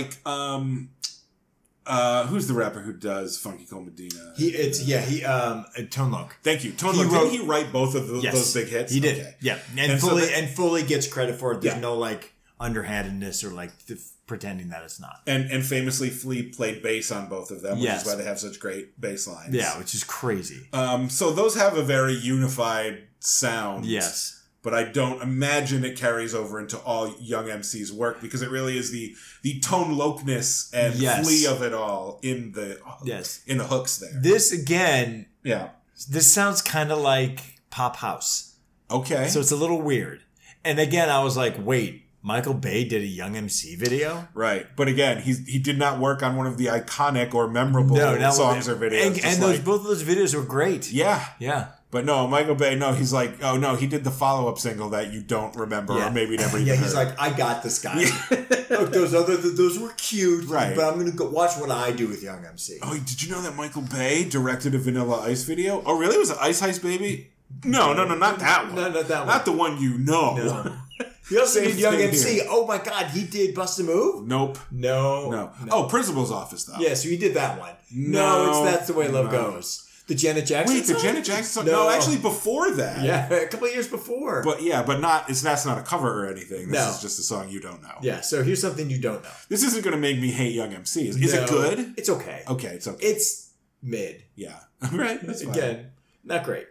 who's the rapper who does Funky Cole Medina?
Tone Loc.
Thank you. Tone Loc. Didn't he write both of those big hits?
He did.
Okay.
Yeah. And fully gets credit for it. There's no underhandedness or pretending that it's not.
And famously Flea played bass on both of them, which is why they have such great bass lines.
Yeah, which is crazy.
So those have a very unified sound.
Yes.
But I don't imagine it carries over into all Young MC's work because it really is the Tone Locness and Flea of it all in the hooks there.
This again,
this
sounds kind of like Pop House.
Okay.
So it's a little weird. And again, I was like, wait, Michael Bay did a Young MC video?
Right. But again, he did not work on one of the iconic or memorable songs or videos.
And both of those videos were great.
Yeah.
Yeah.
But no, Michael Bay, he's like, oh no, he did the follow-up single that you don't remember or maybe never even heard.
He's like, I got this guy. Look, those were cute,
right?
But I'm going to go watch what I do with Young MC.
Oh, did you know that Michael Bay directed a Vanilla Ice video? Oh, really? Was it Ice Heist Baby? No, not that one.
No, not that one.
Not the one you know.
No. He also did Young MC. Here. Oh my God, he did Bust a Move?
Nope.
No.
Oh, Principal's Office, though.
Yeah, so he did that one. No, That's the Way Love Goes. The Janet Jackson
song? The Janet Jackson song? No, actually before that.
Yeah, a couple of years before.
But that's not a cover or anything. This is just a song you don't know.
Yeah, so here's something you don't know.
This isn't going to make me hate Young MC. Is it good?
It's okay.
Okay, it's okay.
It's mid.
Yeah. Right.
Again, not great.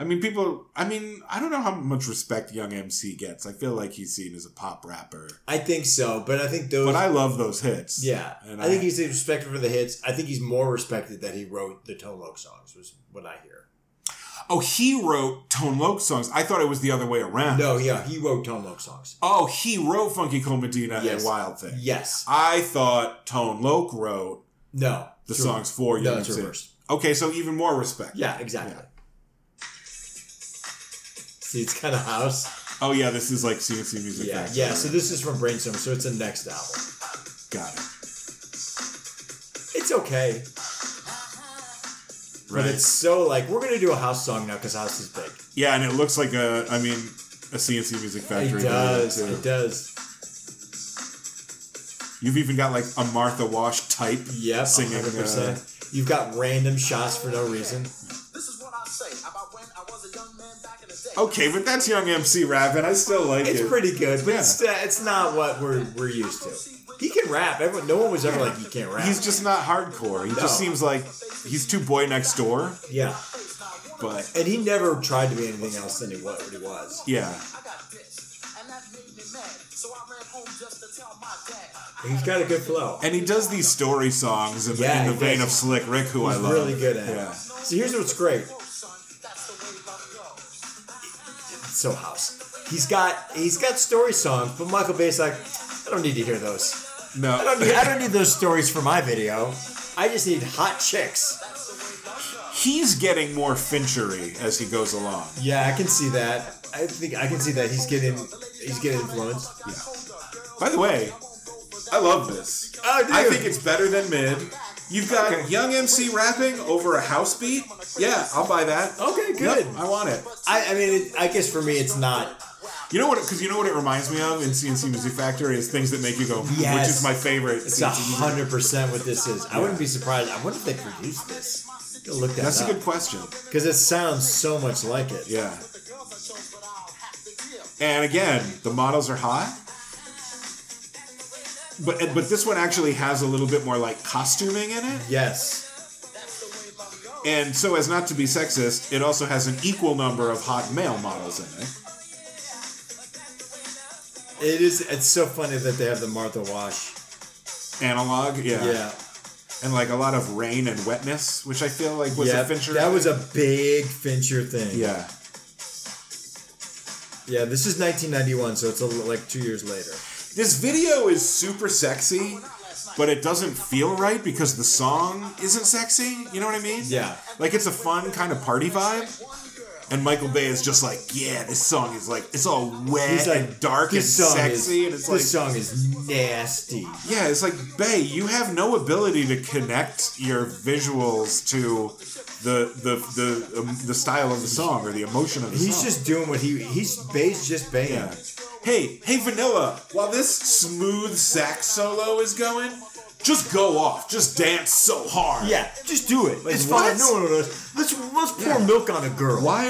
I mean, I don't know how much respect Young MC gets. I feel like he's seen as a pop rapper.
I think so, but I think those...
But I love those hits.
Yeah.
And
I think he's respected for the hits. I think he's more respected that he wrote the Tone Loc songs, was what I hear.
Oh, he wrote Tone Loc songs. I thought it was the other way around.
No, yeah, he wrote Tone Loc songs.
Oh, he wrote Funky Cole Medina
Yes.
and Wild Thing.
Yes.
I thought Tone Loc wrote
No.
the songs for Young MC.
reversed.
Okay, so even more respect.
Yeah, exactly. Yeah. See, it's kind of house.
Oh, yeah, this is like CNC Music Factory.
Yeah, so this is from Brainstorm, so it's the next album.
Got it.
It's okay.
Right.
But it's so, like, we're going to do a house song now because house is big.
Yeah, and it looks like a CNC Music Factory.
It does. It does.
You've even got, like, a Martha Wash type singing.
100%. You've got random shots for no reason.
Okay, but that's Young MC rapping. I still like it.
It's pretty good, but it's not what we're used to. He can rap. No one was ever like, he can't rap.
He's just not hardcore. He just seems like he's too boy next door.
Yeah. And he never tried to be anything else than what he was.
Yeah.
He's got a good flow.
And he does these story songs in the vein of Slick Rick, who I love.
He's really good at it.
Yeah.
So here's what's great. So house. He's got story songs, but Michael Bay's like, I don't need to hear those.
No.
I don't need those stories for my video. I just need hot chicks.
He's getting more Finchery as he goes along.
Yeah, I can see that. I can see that he's getting influenced.
Yeah. By the way, I love this.
Oh, dude.
I think it's better than mid. You've got Young MC rapping over a house beat. Yeah, I'll buy that.
Okay, good.
Yep, I want it.
I mean, I guess for me, it's not.
You know what? Because you know what it reminds me of in CNC Music Factory is things that make you go,
Yes.
which is my favorite.
It's 100% what this is. I wouldn't be surprised. I wonder if they produced this. Go look that
That's
up.
a good question.
Because it sounds so much like it.
Yeah. And again, the models are hot. But this one actually has a little bit more like costuming in it.
Yes.
And so as not to be sexist, it also has an equal number of hot male models in it.
It's so funny that they have the Martha Wash
analog, yeah. And like a lot of rain and wetness, which I feel like was a Fincher.
That was a big Fincher thing.
Yeah.
Yeah, this is 1991, so it's like 2 years later.
This video is super sexy, but it doesn't feel right because the song isn't sexy. You know what I mean?
Yeah.
Like it's a fun kind of party vibe. And Michael Bay is just like, yeah, this song is like, it's all wet and dark and sexy. And it's like,
this song is nasty.
Yeah, it's like, Bay, you have no ability to connect your visuals to the style of the song or the emotion of the song.
He's just doing what Bay's just baying.
Yeah. Hey, Vanilla, while this smooth sax solo is going, just go off. Just dance so hard.
Yeah, just do it.
Like,
it's
what?
fine. No. Let's pour milk on a girl.
Why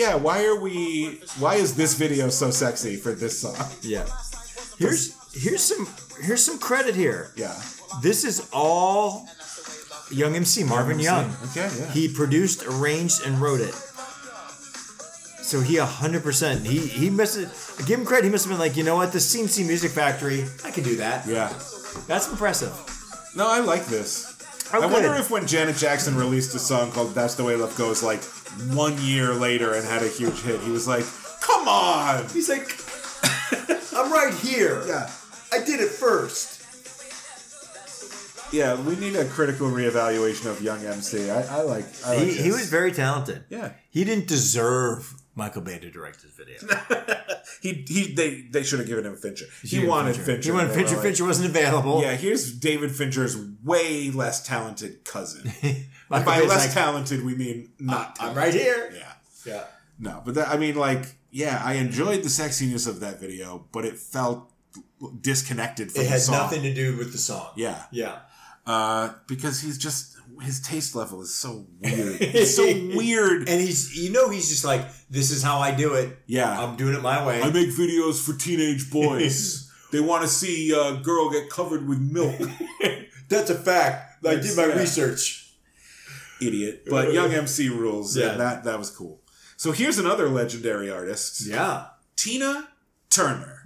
is this video so sexy for this song?
Yeah. Here's some credit here.
Yeah.
This is all Young MC, Marvin Young.
Okay, yeah.
He produced, arranged, and wrote it. So he 100%. He must have, give him credit. He must have been like, you know what? The CNC Music Factory, I can do that.
Yeah.
That's impressive.
No, I like this. I wonder if when Janet Jackson released a song called That's the Way Love Goes, like 1 year later and had a huge hit, he was like, come on!
He's like, I'm right here.
Yeah.
I did it first.
Yeah, we need a critical reevaluation of Young MC. I like
He was very talented.
Yeah.
He didn't deserve Michael Bay to direct his video.
They should have given him Fincher. He wanted Fincher.
He wanted Fincher. Fincher wasn't available.
Yeah, here's David Fincher's way less talented cousin. By
Bay's
less talented, we mean not talented.
I'm right here.
Yeah. No, but I enjoyed the sexiness of that video, but it felt disconnected from the song.
It had nothing to do with the song.
Yeah.
Yeah.
Because his taste level is so weird. It's so weird.
And he's just like, this is how I do it.
Yeah.
I'm doing it my way.
I make videos for teenage boys. They want to see a girl get covered with milk.
That's a fact. I did my research.
Idiot. But Young MC rules. Yeah. And that was cool. So here's another legendary artist.
Yeah.
Tina Turner.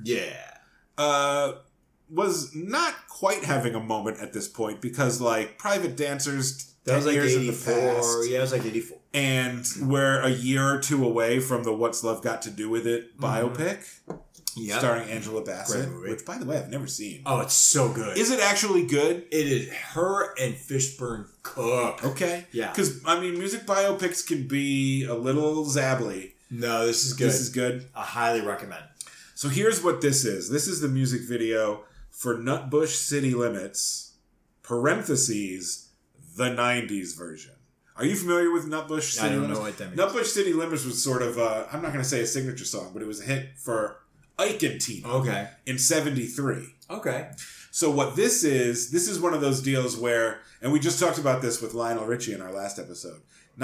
Yeah.
Was not quite having a moment at this point because, like, Private Dancers,
That was like
10 years in the
84.
past.
Yeah, it was like 84.
And we're a year or two away from the What's Love Got to Do With It biopic.
Yeah.
Starring Angela Bassett.
Great movie.
Which, by the way, I've never seen.
Oh, it's so good.
Is it actually good?
It is. Her and Fishburne cook.
Okay.
Yeah.
Because, I mean, music biopics can be a little zabbly.
No, this is good.
This is good.
I highly recommend.
So here's what this is. This is the music video for Nutbush City Limits, parentheses, the 90s version. Are you familiar with Nutbush City Limits?
I don't know what that means.
Nutbush City Limits was sort of, I'm not going to say a signature song, but it was a hit for Ike and Tina
Okay.
in 73.
Okay.
So what this is one of those deals where, and we just talked about this with Lionel Richie in our last episode.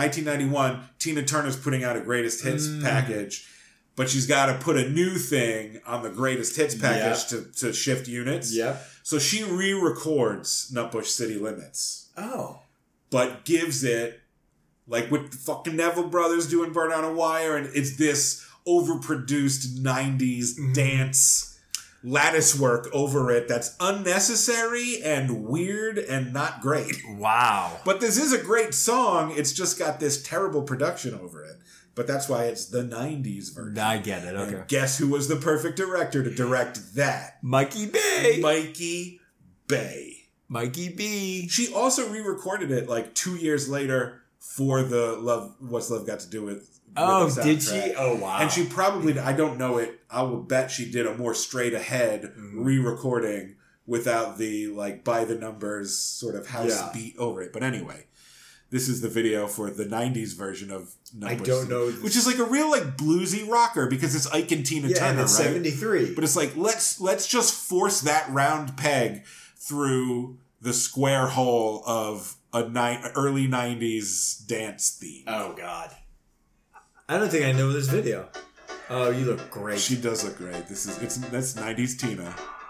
1991, Tina Turner's putting out a greatest hits package, but she's got to put a new thing on the greatest hits package to shift units.
Yep.
So she re-records Nutbush City Limits,
Oh.
but gives it, like with the fucking Neville Brothers doing Burn on a Wire, and it's this overproduced 90s dance lattice work over it that's unnecessary and weird and not great.
Wow.
But this is a great song. It's just got this terrible production over it. But that's why it's the 90s version.
I get it. Okay.
And guess who was the perfect director to direct that?
Mikey Bay.
Mikey Bay.
Mikey B.
She also re-recorded it like 2 years later for the What's Love Got to Do With
Oh,
the
did
soundtrack.
she? Oh, wow.
And she probably, I don't know it, I will bet she did a more straight ahead re-recording without the like by the numbers sort of house beat over it. But anyway, this is the video for the 90s version of
I don't know.
Which is like a real like bluesy rocker because it's Ike and Tina Turner,
and it's
right?
73.
But it's like, let's just force that round peg through the square hole of a early 90s dance theme.
Oh, God. I don't think I know this video. Oh, you look great.
She does look great. That's 90s Tina.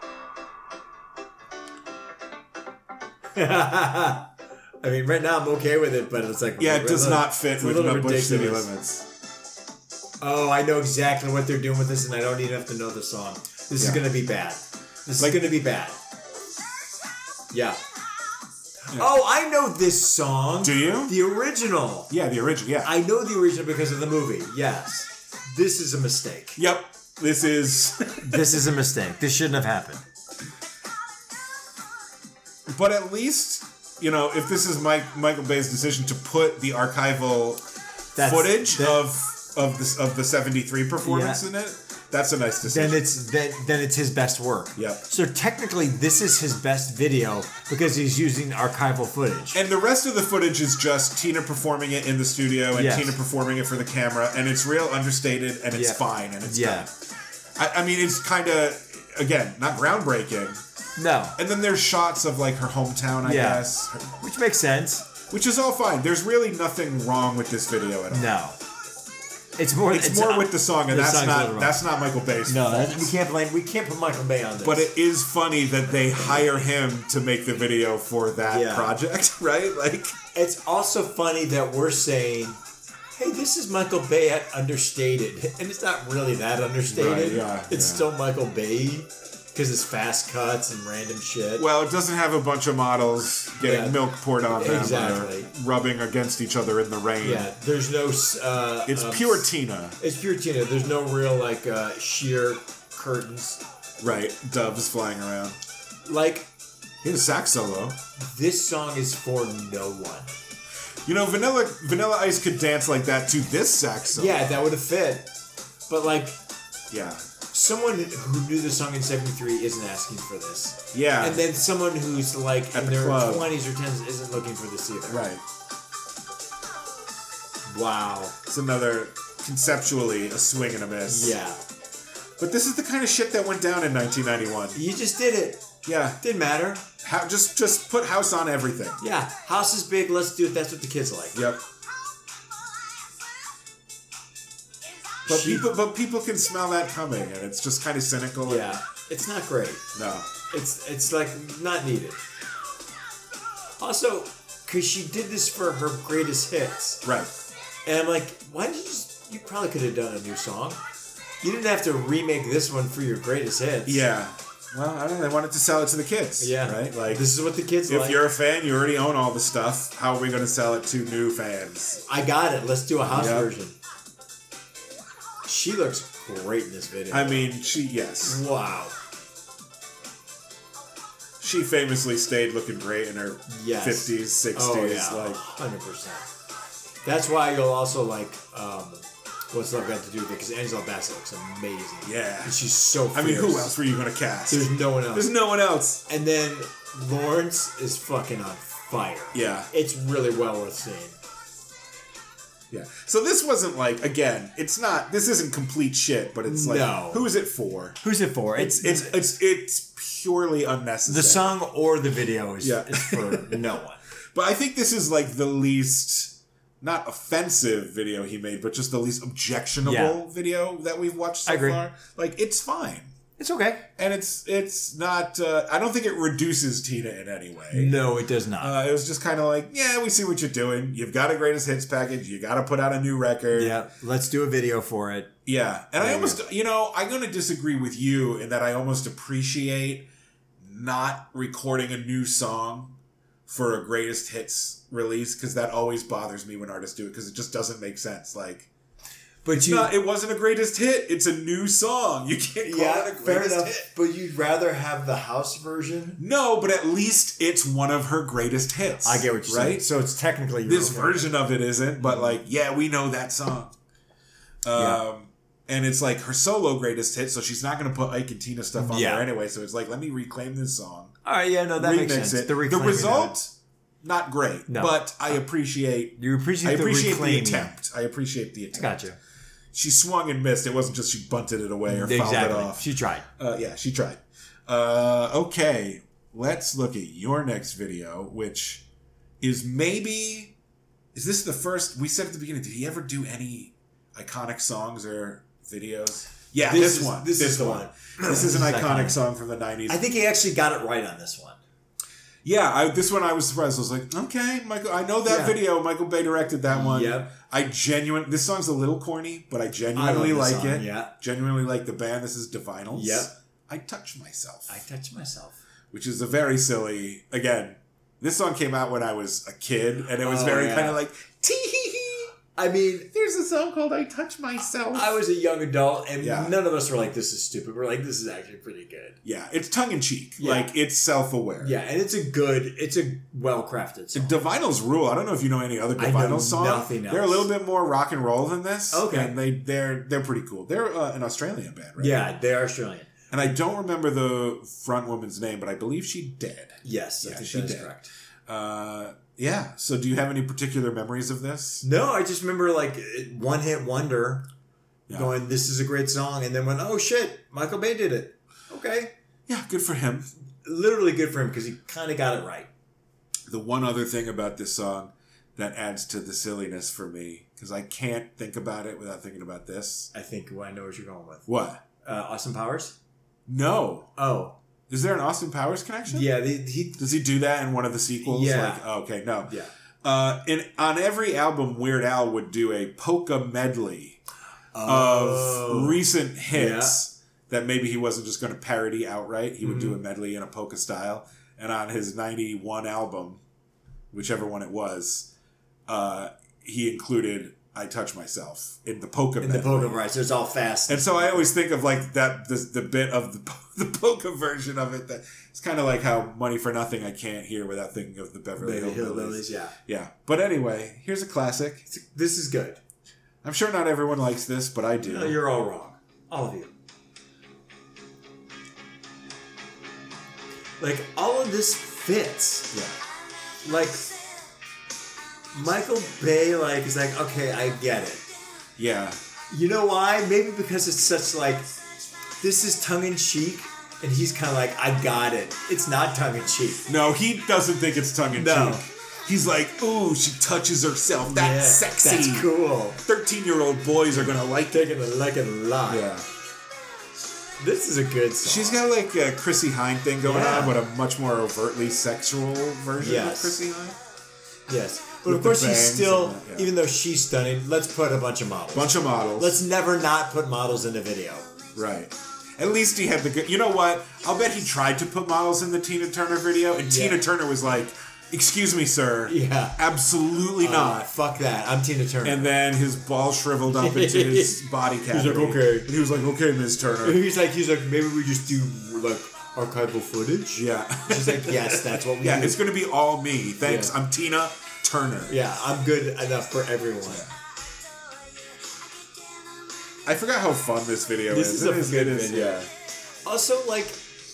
I mean, right now I'm okay with it, but it's like...
Yeah, it does not fit with Nutbush City
ridiculous.
Limits.
Oh, I know exactly what they're doing with this, and I don't even have to know the song. This is going to be bad. This is going to be bad. Yeah. Oh, I know this song.
Do you?
The original.
Yeah, the original, yeah.
I know the original because of the movie. Yes. This is a mistake.
Yep. This is...
This is a mistake. This shouldn't have happened.
But at least, you know, if this is Michael Bay's decision to put the archival footage of the 73 performance in it, that's a nice decision.
Then it's his best work.
Yep.
So technically, this is his best video because he's using archival footage.
And the rest of the footage is just Tina performing it in the studio and
Yes.
Tina performing it for the camera, and it's real understated and it's fine and it's done. I mean, it's kind of, again, not groundbreaking.
No.
And then there's shots of like her hometown, I guess,
Which makes sense.
which is all fine. There's really nothing wrong with this video at all.
No. It's more
with the song, and
the
that's
song's a little wrong.
not Michael Bay's
No,
fault.
we can't put Michael Bay on this.
But it is funny that they hire him to make the video for that project, right? Like,
it's also funny that we're saying, hey, this is Michael Bay at understated. And it's not really that understated.
Right,
It's still Michael Bay because it's fast cuts and random shit.
well, it doesn't have a bunch of models getting milk poured on them
Exactly.
or rubbing against each other in the rain.
Yeah, there's no...
It's pure Tina.
It's pure Tina. There's no real, like, sheer curtains.
Right, doves flying around.
Like,
He had a sax solo.
this song is for no one.
You know, Vanilla Ice could dance like that to this sax solo.
Yeah, that would have fit. But, like,
Yeah.
someone who knew the song in 73 isn't asking for this.
Yeah.
And then someone who's, like,
At
in
the
their
club.
20s or 10s isn't looking for this either.
Right.
Wow.
It's another, conceptually, a swing and a miss.
Yeah.
But this is the kind of shit that went down in 1991.
You just did it.
Yeah.
Didn't matter.
Just put house on everything.
Yeah. House is big. Let's do it. That's what the kids like.
Yep. But people can smell that coming, and it's just kind of cynical. and-
Yeah. It's not great.
No.
It's like not needed. Also, because she did this for her greatest hits.
Right.
And I'm like, why did you just you probably could have done a new song. You didn't have to remake this one for your greatest hits.
Yeah. Well, I don't know. They wanted to sell it to the kids.
Yeah.
Right? Like,
This is what the kids
if
like.
you're a fan, you already own all the stuff. How are we going to sell it to new fans?
I got it. Let's do a house
Yep.
version. She looks great in this video.
I mean, yes.
Wow.
She famously stayed looking great in her
Yes.
50s, 60s.
Oh, yeah.
Like,
100%. That's why you'll also like What's Love Got to Do with It? Because Angela Bassett looks amazing.
Yeah.
And she's so fierce.
I mean, who else were you going to cast?
There's no one else.
There's no one else.
And then Lawrence is fucking on fire.
Yeah.
It's really well worth seeing.
Yeah. So this wasn't like, again, this isn't complete shit, but it's like,
No.
who is it for?
Who's it for?
It's purely unnecessary.
the song or the video is,
Yeah.
is for no one.
But I think this is like the least, not offensive video he made, but just the least objectionable
Yeah.
video that we've watched so
I agree.
far. Like, it's fine.
It's okay.
And it's not, I don't think it reduces Tina in any way.
No, it does not.
It was just kind of like, yeah, we see what you're doing. You've got a greatest hits package. You got to put out a new record.
Yeah, let's do a video for it.
Yeah. And
There
I
you
almost, I'm going to disagree with you in that I almost appreciate not recording a new song for a greatest hits release, because that always bothers me when artists do it, because it just doesn't make sense. Like,
But
it wasn't a greatest hit. It's a new song. You can't call it a
fair
greatest
enough.
hit.
But you'd rather have the house version?
No, but at least it's one of her greatest hits.
I get what you're saying. So it's technically your
This
okay.
version of it isn't, but like, yeah, we know that song. And it's like her solo greatest hit, so she's not going to put Ike and Tina stuff on there anyway. So it's like, let me reclaim this song.
All right, yeah, no, that makes
Remix
sense.
it. The
reclaiming
result, not great,
No.
but I appreciate.
You appreciate
I appreciate the
reclaiming.
attempt. I appreciate the attempt.
Gotcha.
She swung and missed. It wasn't just she bunted it away or fouled it
Exactly.
off.
She tried.
Yeah, she tried. Okay, let's look at your next video, which is maybe... Is this the first... We said at the beginning, did he ever do any iconic songs or videos? Yeah, this one.
This is the one.
This is an
This is
iconic
iconic.
song from the 90s.
I think he actually got it right on this one.
Yeah, this one I was surprised. I was like, okay, Michael, I know that
Yeah.
video. Michael Bay directed that one.
Yep.
This song's a little corny, but I
I
genuinely
love this
like
song,
it.
yeah.
Genuinely like the band. This is Divinals.
Yep.
I Touch Myself.
I touch myself.
Which is a very silly, again, this song came out when I was a kid, and it was
Oh,
very
yeah.
kind of like, tee-hee-hee.
I mean,
There's a song called I Touch Myself.
I was a young adult, and
Yeah.
none of us were like, this is stupid. We're like, this is actually pretty good.
Yeah, it's tongue-in-cheek.
Yeah.
Like, it's self-aware.
Yeah, and it's a well-crafted song.
Divinals rule. I don't know if you know any other
I know
Divinals songs.
nothing else.
They're a little bit more rock and roll than this.
Okay.
And they're pretty cool. They're an Australian band, right?
Yeah, they are Australian.
And I don't remember the front woman's name, but I believe she dead.
Yes, I
Yeah,
think
she
that is
did.
correct.
Yeah. So do you have any particular memories of this?
No, I just remember like one hit wonder
Yeah.
going, this is a great song, and then went, oh shit, Michael Bay did it. Okay.
Yeah, good for him.
Literally good for him because he kind of got it right.
The one other thing about this song that adds to the silliness for me, because I can't think about it without thinking about this.
I think I know what you're going with.
What?
Austin Powers?
No.
Oh.
Is there an Austin Powers connection?
Yeah,
Does he do that in one of the sequels?
Yeah.
Like, oh, okay, no.
Yeah.
On every album, Weird Al would do a polka medley of recent hits that maybe he wasn't just going to parody outright. He would do a medley in a polka style. And on his 91 album, whichever one it was, he included I Touch Myself in the polka medley.
In the polka, right? So it's all fast.
And so I always think of like that the bit of the polka version of it that it's kind of like how Money for Nothing I can't hear without thinking of the Beverly Hillbillies.
Yeah.
Yeah. But anyway, here's a classic.
This is good.
I'm sure not everyone likes this, but I do.
No, you're all wrong. All of you. Like, all of this fits.
Yeah.
Like, Michael Bay, like, is like, okay, I get it.
Yeah.
You know why? Maybe because it's such, like, this is tongue-in-cheek, and he's kind of like, I got it. It's not tongue-in-cheek.
No, he doesn't think it's tongue in cheek.
No.
He's like, ooh, she touches herself. That's sexy.
That's cool.
13-year-old boys are gonna like
They're going to like it a lot.
Yeah.
This is a good song.
She's got like a Chrissy Hine thing going
Yeah.
on, but a much more overtly sexual version
Yes.
of Chrissy Hine.
Yes. But of course, he's
bangs
still,
and that,
even though she's stunning, let's put a bunch of models. Let's never not put models in a video.
Right. At least he had the good... You know what? I'll bet he tried to put models in the Tina Turner video, and Tina Turner was like, excuse me, sir.
Yeah.
Absolutely not.
Fuck that. I'm Tina Turner.
And then his balls shriveled up into his body cavity.
He's like, okay.
And he was like, okay, Ms. Turner.
He's like, maybe we just do, like, archival footage?
Yeah.
She's like, yes, that's what we do.
Yeah, it's going to be all me. Thanks. Yeah. I'm Tina Turner.
Yeah, I'm good enough for everyone.
I forgot how fun this video is.
This is a good video.
Yeah.
Also, like,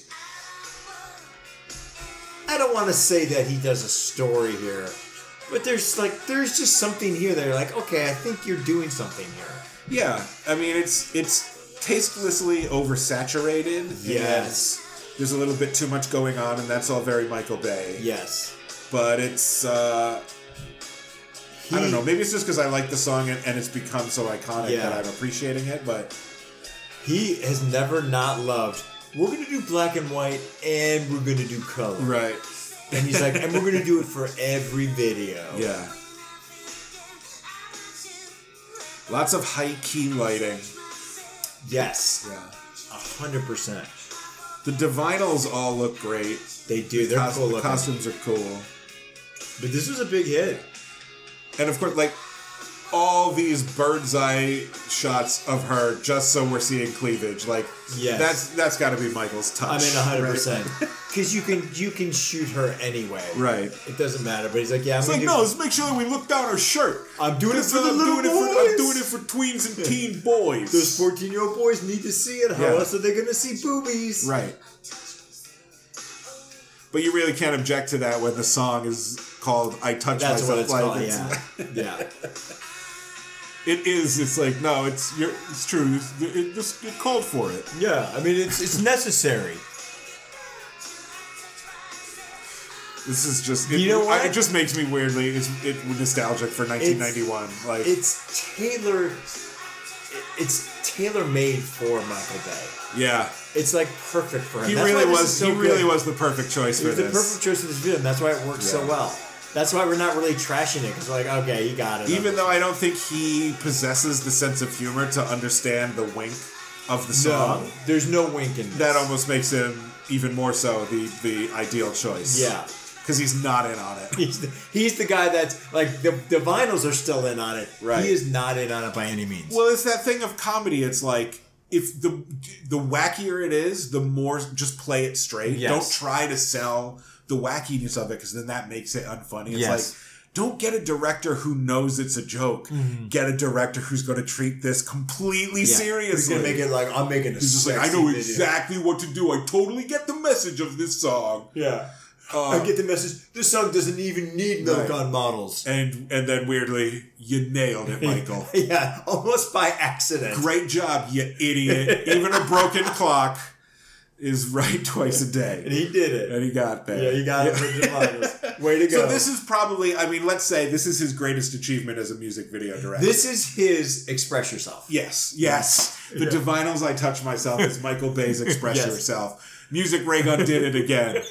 I don't want to say that he does a story here, but there's just something here that you're like, okay, I think you're doing something here.
Yeah, I mean, it's tastelessly oversaturated.
Yes.
There's a little bit too much going on, and that's all very Michael Bay.
Yes.
But it's, I don't know, maybe it's just because I like the song and it's become so iconic that I'm appreciating it, but...
He has never not loved, we're going to do black and white, and we're going to do color.
Right.
And he's like, and we're going to do it for every video.
Yeah. Lots of high-key lighting.
Yes.
Yeah.
100%.
The Divinyls all look great.
They do. They're cool looking.
The costumes are cool.
But this was a big hit.
And of course, like, all these bird's eye shots of her just so we're seeing cleavage. Like, that's got to be Michael's touch.
I mean, 100%. Because you can shoot her anyway.
Right.
It doesn't matter. But he's like, yeah,
it's like, no, let's make sure that we look down her shirt.
I'm doing it for the little boys.
I'm doing it for tweens and teen boys.
Those 14-year-old boys need to see it. How else are they going to see boobies?
Right. But you really can't object to that when the song is called "I Touch Myself."
That's what it's called. Yeah.
It is. It's like no. It's true. It called for it.
Yeah. I mean, it's necessary.
This is just.
You know what?
It just makes me weirdly. It's nostalgic for 1991.
It's tailored. It's tailor made for Michael Bay.
Yeah.
It's like perfect for him.
He really was the perfect choice for this.
He was the perfect choice for this video, and that's why it works so well. That's why we're not really trashing it, because we're like, okay, you got it.
Even though I don't think he possesses the sense of humor to understand the wink of the song.
No, there's no wink in this.
That almost makes him even more so the ideal choice.
Yeah.
Because he's not in on it.
He's the guy that's, like, the Vinyls are still in on it.
Right.
He is not in on it by any means.
Well, it's that thing of comedy. It's like, if the wackier it is, the more just play it straight.
Yes.
Don't try to sell the wackiness of it, because then that makes it unfunny. It's like, don't get a director who knows it's a joke. Mm-hmm. Get a director who's going to treat this completely seriously.
He's going to make it like, I'm making a
He's just like, I know exactly what to do. I totally get the message of this song.
Yeah. I get the message. This song doesn't even need milk on models.
And then weirdly, you nailed it, Michael.
Yeah, almost by accident.
Great job, you idiot. Even a broken clock is right twice a day.
And he did it.
And he got there.
Yeah, he got it for Divinyls. Way to go.
So this is probably, I mean, let's say this is his greatest achievement as a music video director.
This is his Express Yourself.
Yes. The Divinyls I Touch Myself is Michael Bay's Express Yourself. Music Ray Gun did it again.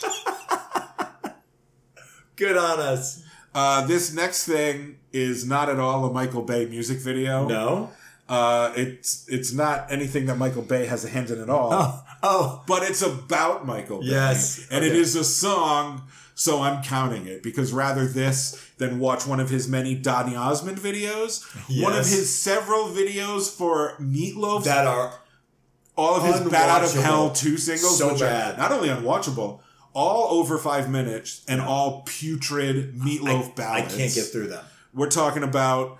Good on us.
This next thing is not at all a Michael Bay music video.
No.
It's not anything that Michael Bay has a hand in at all.
Oh.
But it's about Michael Bay.
Yes.
And it is a song, so I'm counting it. Because rather this than watch one of his many Donny Osmond videos, one of his several videos for Meatloaf.
That are
all of his Bat Out of Hell 2 singles.
So
which
bad.
Are not only unwatchable, all over 5 minutes, and all putrid Meatloaf ballads.
I can't get through them.
We're talking about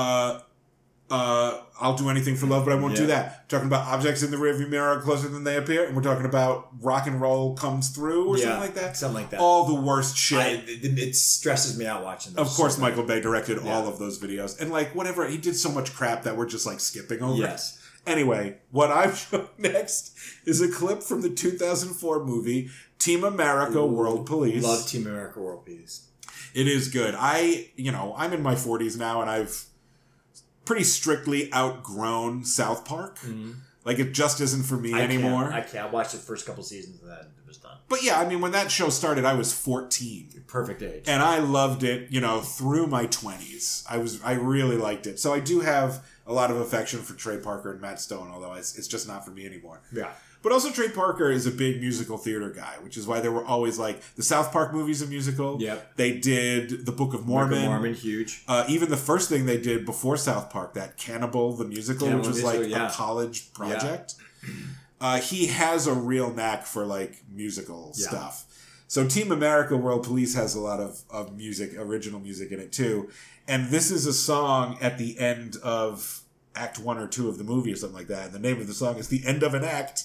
I'll Do Anything for Love, but I won't do that. We're talking about Objects in the Rearview Mirror Are Closer Than They Appear, and we're talking about Rock and Roll Comes Through, or something like that.
Something like that.
All the worst shit.
It stresses me out watching those.
Of course, Michael Bay directed all of those videos. And, like, whatever, he did so much crap that we're just, like, skipping over.
Yes.
Anyway, what I'm showing next is a clip from the 2004 movie Team America World Police.
Love Team America World Police.
It is good. I'm in my 40s now, and I've pretty strictly outgrown South Park. Mm-hmm. Like, it just isn't for me anymore.
I watched the first couple seasons of that. was done.
But yeah, I mean, when that show started, I was 14.
Perfect age.
And I loved it, through my 20s. I really liked it. So I do have a lot of affection for Trey Parker and Matt Stone, although it's just not for me anymore.
Yeah.
But also Trey Parker is a big musical theater guy, which is why there were always like the South Park movies a musical.
Yep.
They did the Book of Mormon.
Book of Mormon, huge.
Even the first thing they did before South Park, that Cannibal the Musical, which was like a college project. Yeah. He has a real knack for like musical stuff. So Team America World Police has a lot of music, original music in it too. And this is a song at the end of Act 1 or 2 of the movie or something like that. And the name of the song is The End of an Act.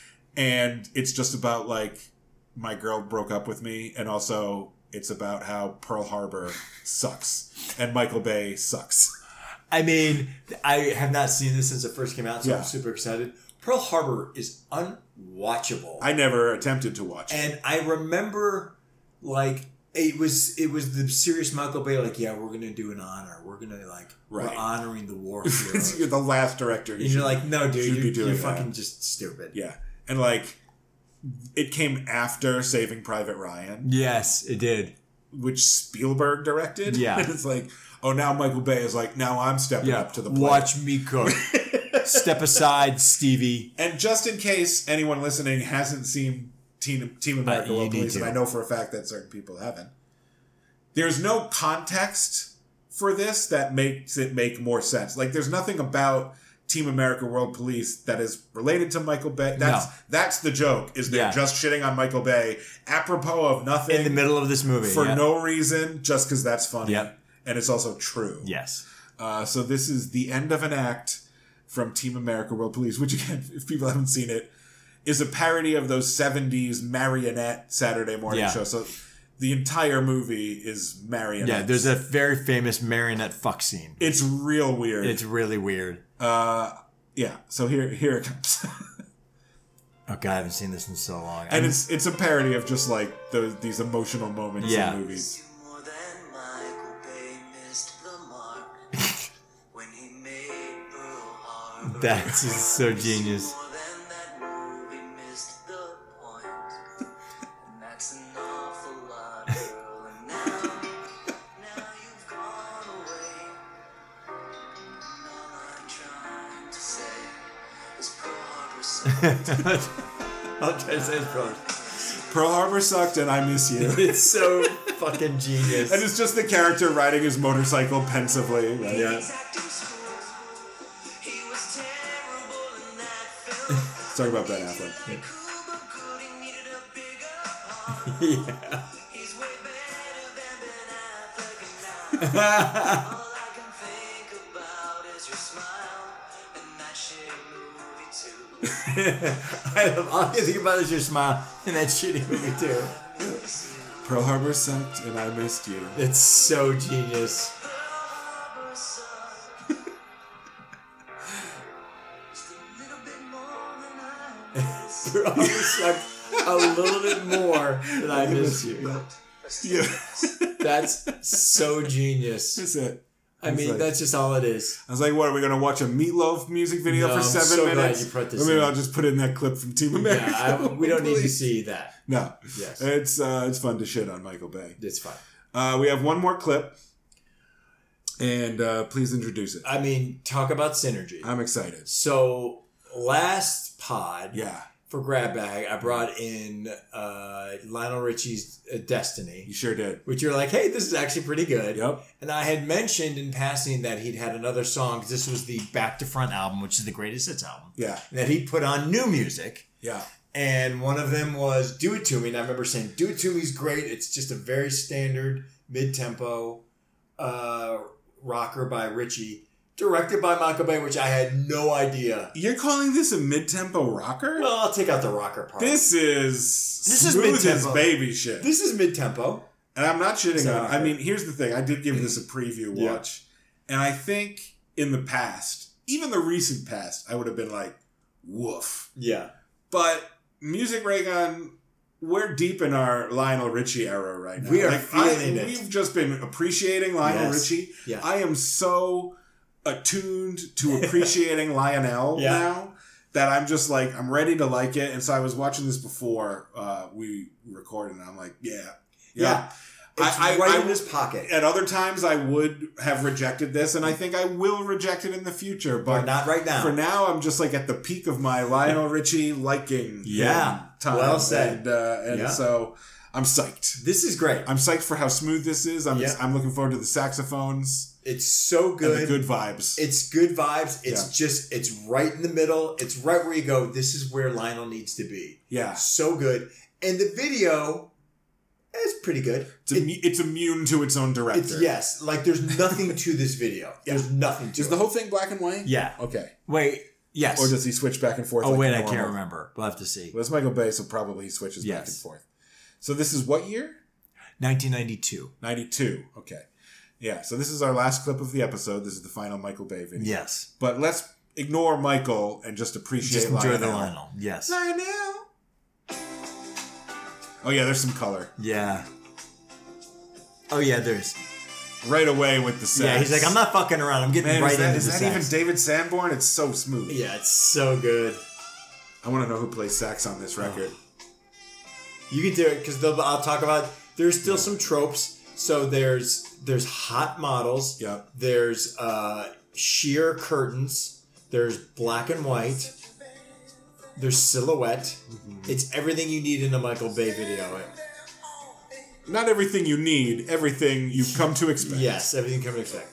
And it's just about, like, my girl broke up with me. And also, it's about how Pearl Harbor sucks. And Michael Bay sucks.
I mean, I have not seen this since it first came out, so I'm super excited. Pearl Harbor is unwatchable.
I never attempted to watch it.
And I remember, like, it was the serious Michael Bay, like, yeah, we're going to do an honor. We're going to, like, we're honoring the war heroes.
You're the last director.
And you're like, no, dude, you're fucking just stupid.
Yeah. And, like, it came after Saving Private Ryan.
Yes, it did.
Which Spielberg directed.
Yeah.
And it's like, oh, now Michael Bay is like, now I'm stepping up to the plate.
Watch me cook. Step aside, Stevie.
And just in case anyone listening hasn't seen Team America World Police, and I know for a fact that certain people haven't, there's no context for this that makes it make more sense. Like, there's nothing about Team America World Police that is related to Michael Bay. That's the joke, is they're just shitting on Michael Bay apropos of nothing.
In the middle of this movie.
For no reason, just because that's funny.
Yep.
And it's also true.
Yes.
So this is The End of an Act from Team America World Police, which again, if people haven't seen it, is a parody of those 70s marionette Saturday morning shows. So the entire movie is marionette.
Yeah, there's a very famous marionette fuck scene.
It's real weird.
It's really weird.
Yeah, so here it comes.
Oh god, I haven't seen this in so long.
And it's a parody of just like these emotional moments in movies.
That's just so genius. I'll try to say it's
Pearl Harbor sucked and I miss you.
It's so fucking genius.
And it's just the character riding his motorcycle pensively. Right?
Yeah.
Let's talk about Ben Affleck.
Yeah. All I can think about is your smile in that shitty movie too.
Pearl Harbor sucked and I missed you.
It's so genius. Pearl Harbor sucked a little bit more than I missed you.
Yeah.
That's so genius.
That's it.
I mean, that's just all it is.
I was like, what, are we going to watch a Meatloaf music video for 7 minutes?
Glad you put this
Maybe I'll just put in that clip from Team America.
Yeah, we don't need to see that.
No.
Yes.
It's fun to shit on Michael Bay.
It's fine.
We have one more clip. And please introduce it.
I mean, talk about synergy.
I'm excited.
So, last pod for Grab Bag, I brought in Lionel Richie's Destiny.
You sure did.
Which you're like, hey, this is actually pretty good.
Yep.
And I had mentioned in passing that he'd had another song, because this was the Back to Front album, which is the Greatest Hits album.
Yeah.
That he put on new music.
Yeah.
And one of them was Do It To Me. And I remember saying, Do It To Me is great. It's just a very standard mid-tempo rocker by Richie. Directed by Michael Bay, which I had no idea.
You're calling this a mid-tempo rocker?
Well, I'll take out the rocker part.
This is mid-tempo baby shit.
This is mid-tempo.
And I'm not shitting on it. I mean, here's the thing. I did give this a preview watch. And I think in the past, even the recent past, I would have been like, woof.
Yeah.
But Music Raygun, we're deep in our Lionel Richie era right now.
We are feeling it.
We've just been appreciating Lionel Richie.
Yeah.
I am so attuned to appreciating Lionel now that I'm just like, I'm ready to like it. And so I was watching this before we recorded, and I'm like, yeah.
It's right in his pocket.
At other times, I would have rejected this, and I think I will reject it in the future. But
not right now.
For now, I'm just like at the peak of my Lionel Richie liking time.
Well said.
And so I'm psyched.
This is great.
I'm psyched for how smooth this is. I'm looking forward to the saxophones.
It's so good.
And the good vibes.
It's good vibes. It's just, it's right in the middle. It's right where you go, this is where Lionel needs to be.
Yeah.
So good. And the video is pretty good.
It's immune to its own director.
Yes. Like, there's nothing to this video. There's nothing to it.
Is the whole thing black and white?
Yeah.
Okay.
Wait. Yes.
Or does he switch back and forth?
Oh, wait, I can't remember. We'll have to see.
Well, it's Michael Bay, so probably he switches back and forth. So this is what year?
1992.
92. Okay. Yeah, so this is our last clip of the episode. This is the final Michael Bay video.
Yes.
But let's ignore Michael and just appreciate
Just enjoy the Lionel. Yes.
Lionel. Oh, yeah, there's some color.
Yeah. Oh, yeah, there's...
Right away with the sax.
Yeah, he's like, I'm not fucking around. I'm getting right into the sax.
Is that even David Sanborn? It's so smooth.
Yeah, it's so good.
I want to know who plays sax on this record.
You can do it, because I'll talk about... There's still some tropes. So there's hot models.
Yep.
There's sheer curtains. There's black and white. There's silhouette. Mm-hmm. It's everything you need in a Michael Bay video.
Not everything you need. Everything you've come to expect.
Yes, everything you come to expect.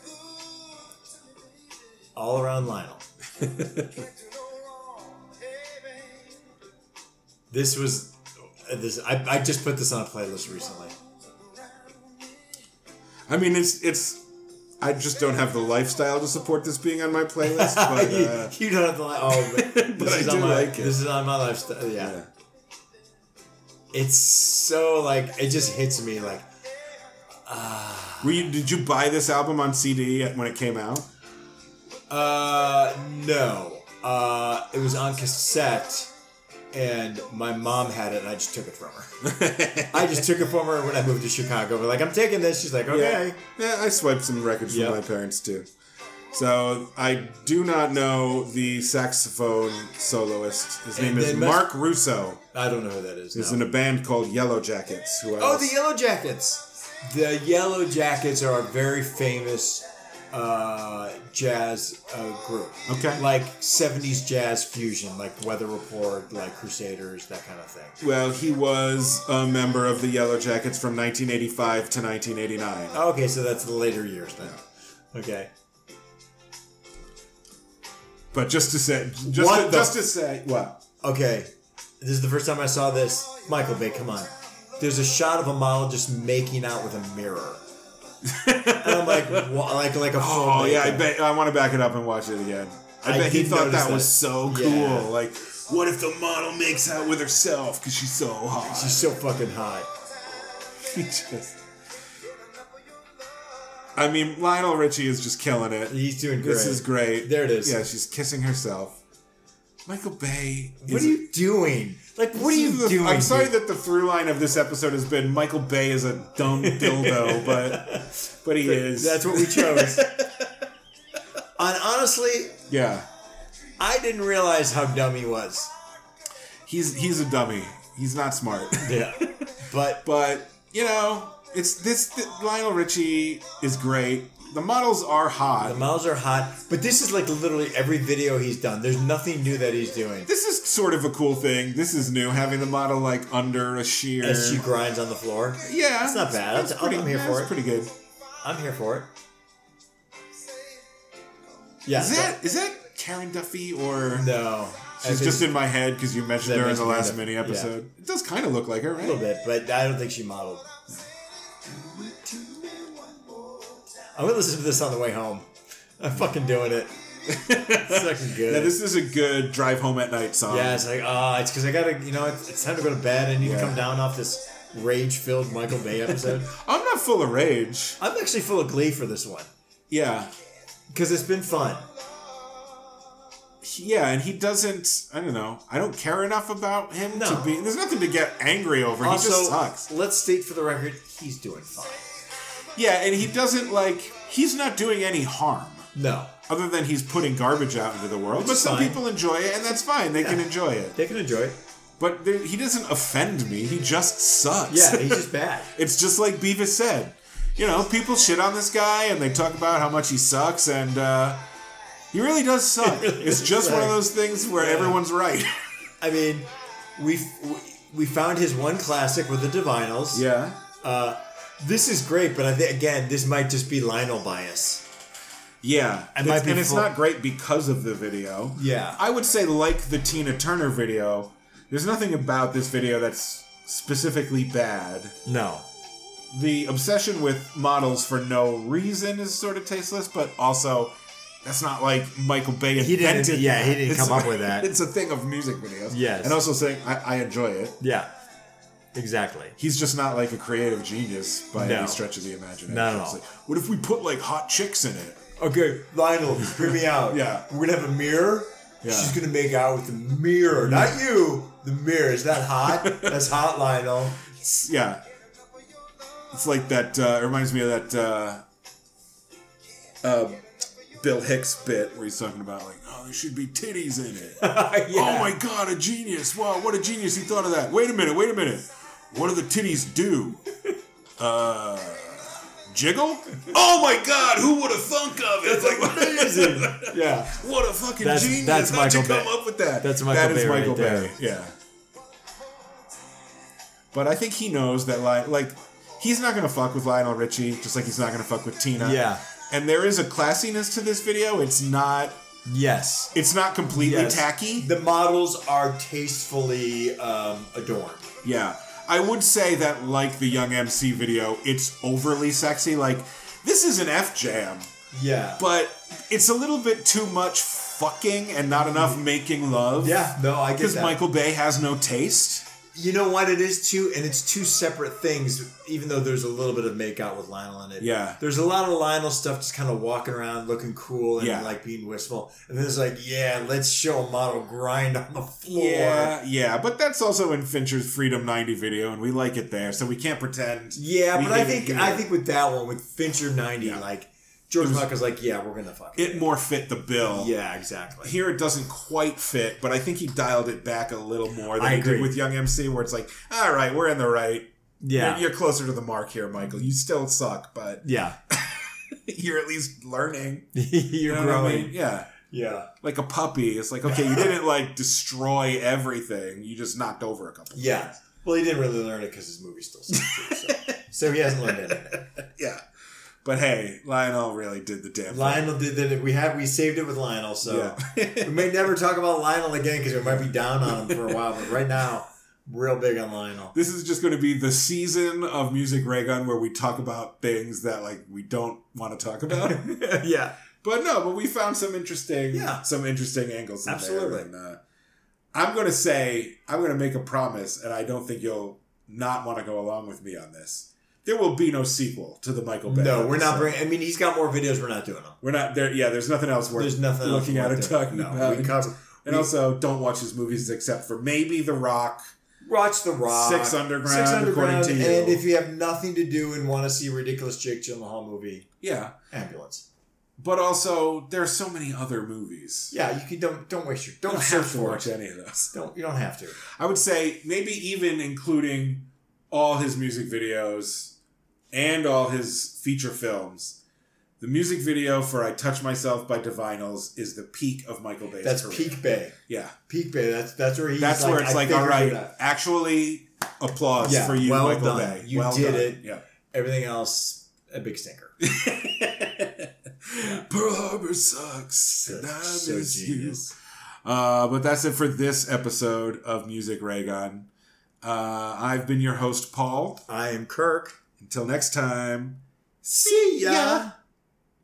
All around Lionel. I just put this on a playlist recently.
I mean, it's. I just don't have the lifestyle to support this being on my playlist. But,
you don't have the
but I do like it.
This is on my lifestyle. Yeah. It's so like it just hits me like.
Did you buy this album on CD when it came out?
No. It was on cassette. And my mom had it, and I just took it from her. I just took it from her when I moved to Chicago. We're like, I'm taking this. She's like, okay.
Yeah, I swiped some records from my parents, too. So, I do not know the saxophone soloist. His name is Mark Russo.
I don't know who that is.
He's in a band called Yellow Jackets.
The Yellow Jackets. The Yellow Jackets are a very famous jazz group.
Okay.
Like 70s jazz fusion, like Weather Report, like Crusaders, that kind of thing.
Well, he was a member of the Yellow Jackets from 1985 to 1989.
Okay, so that's the later years then. Okay.
But just to say, what?
Okay, this is the first time I saw this. Michael Bay, come on. There's a shot of a model just making out with a mirror. And I'm like a full.
Oh yeah, I want to back it up and watch it again. I bet he thought that was so cool. Yeah. Like, what if the model makes out with herself because she's so hot?
She's so fucking hot.
I mean, Lionel Richie is just killing it.
He's doing great.
This is great.
There it is.
Yeah, she's kissing herself. Michael Bay.
What are you doing? Like, what are you doing?
I'm sorry that the through line of this episode has been Michael Bay is a dumb dildo, but he is.
That's what we chose. And honestly,
yeah,
I didn't realize how dumb he was.
He's a dummy. He's not smart.
Yeah, but
you know, it's this. Lionel Richie is great. The models are hot.
But this is like literally every video he's done. There's nothing new that he's doing.
This is sort of a cool thing. This is new, having the model like under a sheer.
As she grinds on the floor.
Yeah.
That's not bad. I'm here for it.
It's pretty good.
I'm here for it. Yeah.
Is that Karen Duffy or...
No.
She's just in my head because you mentioned her in the last mini episode. Yeah. It does kind of look like her, right?
A little bit, but I don't think she modeled. I'm going to listen to this on the way home. I'm fucking doing it. It's fucking good.
Yeah, this is a good drive home at night song.
Yeah, it's like, it's because I got to, it's time to go to bed. I need to come down off this rage-filled Michael Bay episode.
I'm not full of rage.
I'm actually full of glee for this one.
Yeah.
Because it's been fun.
Yeah, and he doesn't, I don't know, I don't care enough about him to be, there's nothing to get angry over.
Also,
he just sucks.
Let's state for the record, he's doing fine.
Yeah, and he doesn't he's not doing any harm.
No.
Other than he's putting garbage out into the world.
Which
but
is
some
fine.
people enjoy it, and that's fine. They can enjoy it.
They can enjoy it.
But he doesn't offend me. He just sucks.
Yeah, he's just bad.
It's just like Beavis said. You know, people shit on this guy, and they talk about how much he sucks, and he really does suck. It's just one of those things where everyone's right.
I mean, we found his one classic with the Divinyls.
Yeah.
This is great, but I think, again, this might just be Lionel bias.
Yeah. And it's not great because of the video.
Yeah.
I would say, like the Tina Turner video, there's nothing about this video that's specifically bad.
No.
The obsession with models for no reason is sort of tasteless, but also that's not like Michael Bay invented.
He didn't come up with that.
It's a thing of music videos.
Yes.
And also saying, I enjoy it.
Yeah. Exactly.
He's just not like a creative genius by any stretch of the imagination.
Not at all.
It's like, what if we put like hot chicks in it?
Okay, Lionel, hear me out.
Yeah.
We're going to have a mirror.
Yeah.
She's going to make out with the mirror. Not you. The mirror. Is that hot? That's hot, Lionel.
Yeah. It's like that, it reminds me of that Bill Hicks bit where he's talking about like, oh, there should be titties in it. Oh my god, a genius. Wow, what a genius. He thought of that. Wait a minute. What do the titties do? Jiggle? Oh my god, who would have thunk of it?
That's like amazing. Yeah.
What a fucking genius.
That's
How'd you
Michael
come
Bay.
up with that?
That's Michael Bay.
That is Michael
right
Bay.
there.
Yeah. But I think he knows that, like, he's not going to fuck with Lionel Richie, just like he's not going to fuck with Tina.
Yeah.
And there is a classiness to this video. It's not...
Yes.
It's not completely tacky.
The models are tastefully adorned.
Yeah. I would say that, like the Young MC video, it's overly sexy. Like, this is an F-jam.
Yeah.
But it's a little bit too much fucking and not enough making love.
Yeah, no, I get that.
Because Michael Bay has no taste.
You know what it is too, and it's two separate things. Even though there's a little bit of makeout with Lionel in it,
Yeah.
There's a lot of Lionel stuff, just kind of walking around, looking cool, and
Yeah.
like being wistful. And then there's like, yeah, let's show a model grind on the floor.
Yeah, but that's also in Fincher's Freedom 90 video, and we like it there, so we can't pretend.
Yeah,
we
but I
hate it
think with that one, with Fincher 90, like George Michael's like, yeah, we're gonna fuck
It more fit the bill.
Yeah, exactly.
Here it doesn't quite fit, but I think he dialed it back a little more than
I
he did
agree.
with Young MC, where it's like, all right, we're in the right.
Yeah.
You're closer to the mark here, Michael. You still suck, but
Yeah.
you're at least learning.
You're
You know what I
growing.
mean? Yeah.
Yeah.
Like a puppy. It's like, okay, you didn't like destroy everything. You just knocked over a couple.
Yeah. Well, he didn't really learn it because his movie's still sucks too, so he hasn't learned anything.
Yeah. But hey, Lionel really did the damn thing.
Lionel did that. We saved it with Lionel, so
Yeah.
we may never talk about Lionel again because we might be down on him for a while. But right now, real big on Lionel.
This is just going to be the season of Music Raygun where we talk about things that like we don't want to talk about.
Yeah.
But we found some interesting angles in
Absolutely.
there. And, I'm going to make a promise, and I don't think you'll not want to go along with me on this. There will be no sequel to the Michael Bay.
No, we're not
episode.
bringing. I mean, he's got more videos. We're not doing them.
We're not there. Yeah, there's nothing else worth
There's nothing
looking
else
at or
worth doing.
talking
No,
about.
we cover.
And also, don't watch his movies except for maybe The Rock.
Watch The Rock,
Six Underground, according to you.
and if you have nothing to do and want to see a ridiculous Jake Gyllenhaal movie,
Yeah.
Ambulance.
But also, there's so many other movies.
Yeah, you can don't waste your
You
don't
don't
search
have to
for
watch
it.
any of those.
You don't have to.
I would say maybe even including all his music videos and all his feature films. The music video for I Touch Myself by Divinyls is the peak of Michael Bay's
That's
career.
peak Bay.
Yeah.
Peak Bay. That's where he's.
That's where it's
I
like, all
figured
right,
it out.
actually, applause
Yeah,
for you,
well
Michael
done.
Bay.
You
well
did
done.
it.
Yeah.
Everything else, a big stinker.
Pearl Harbor sucks. And I
So
miss
genius.
you. But that's it for this episode of Music Raygun. I've been your host, Paul.
I am Kirk.
Until next time,
See ya.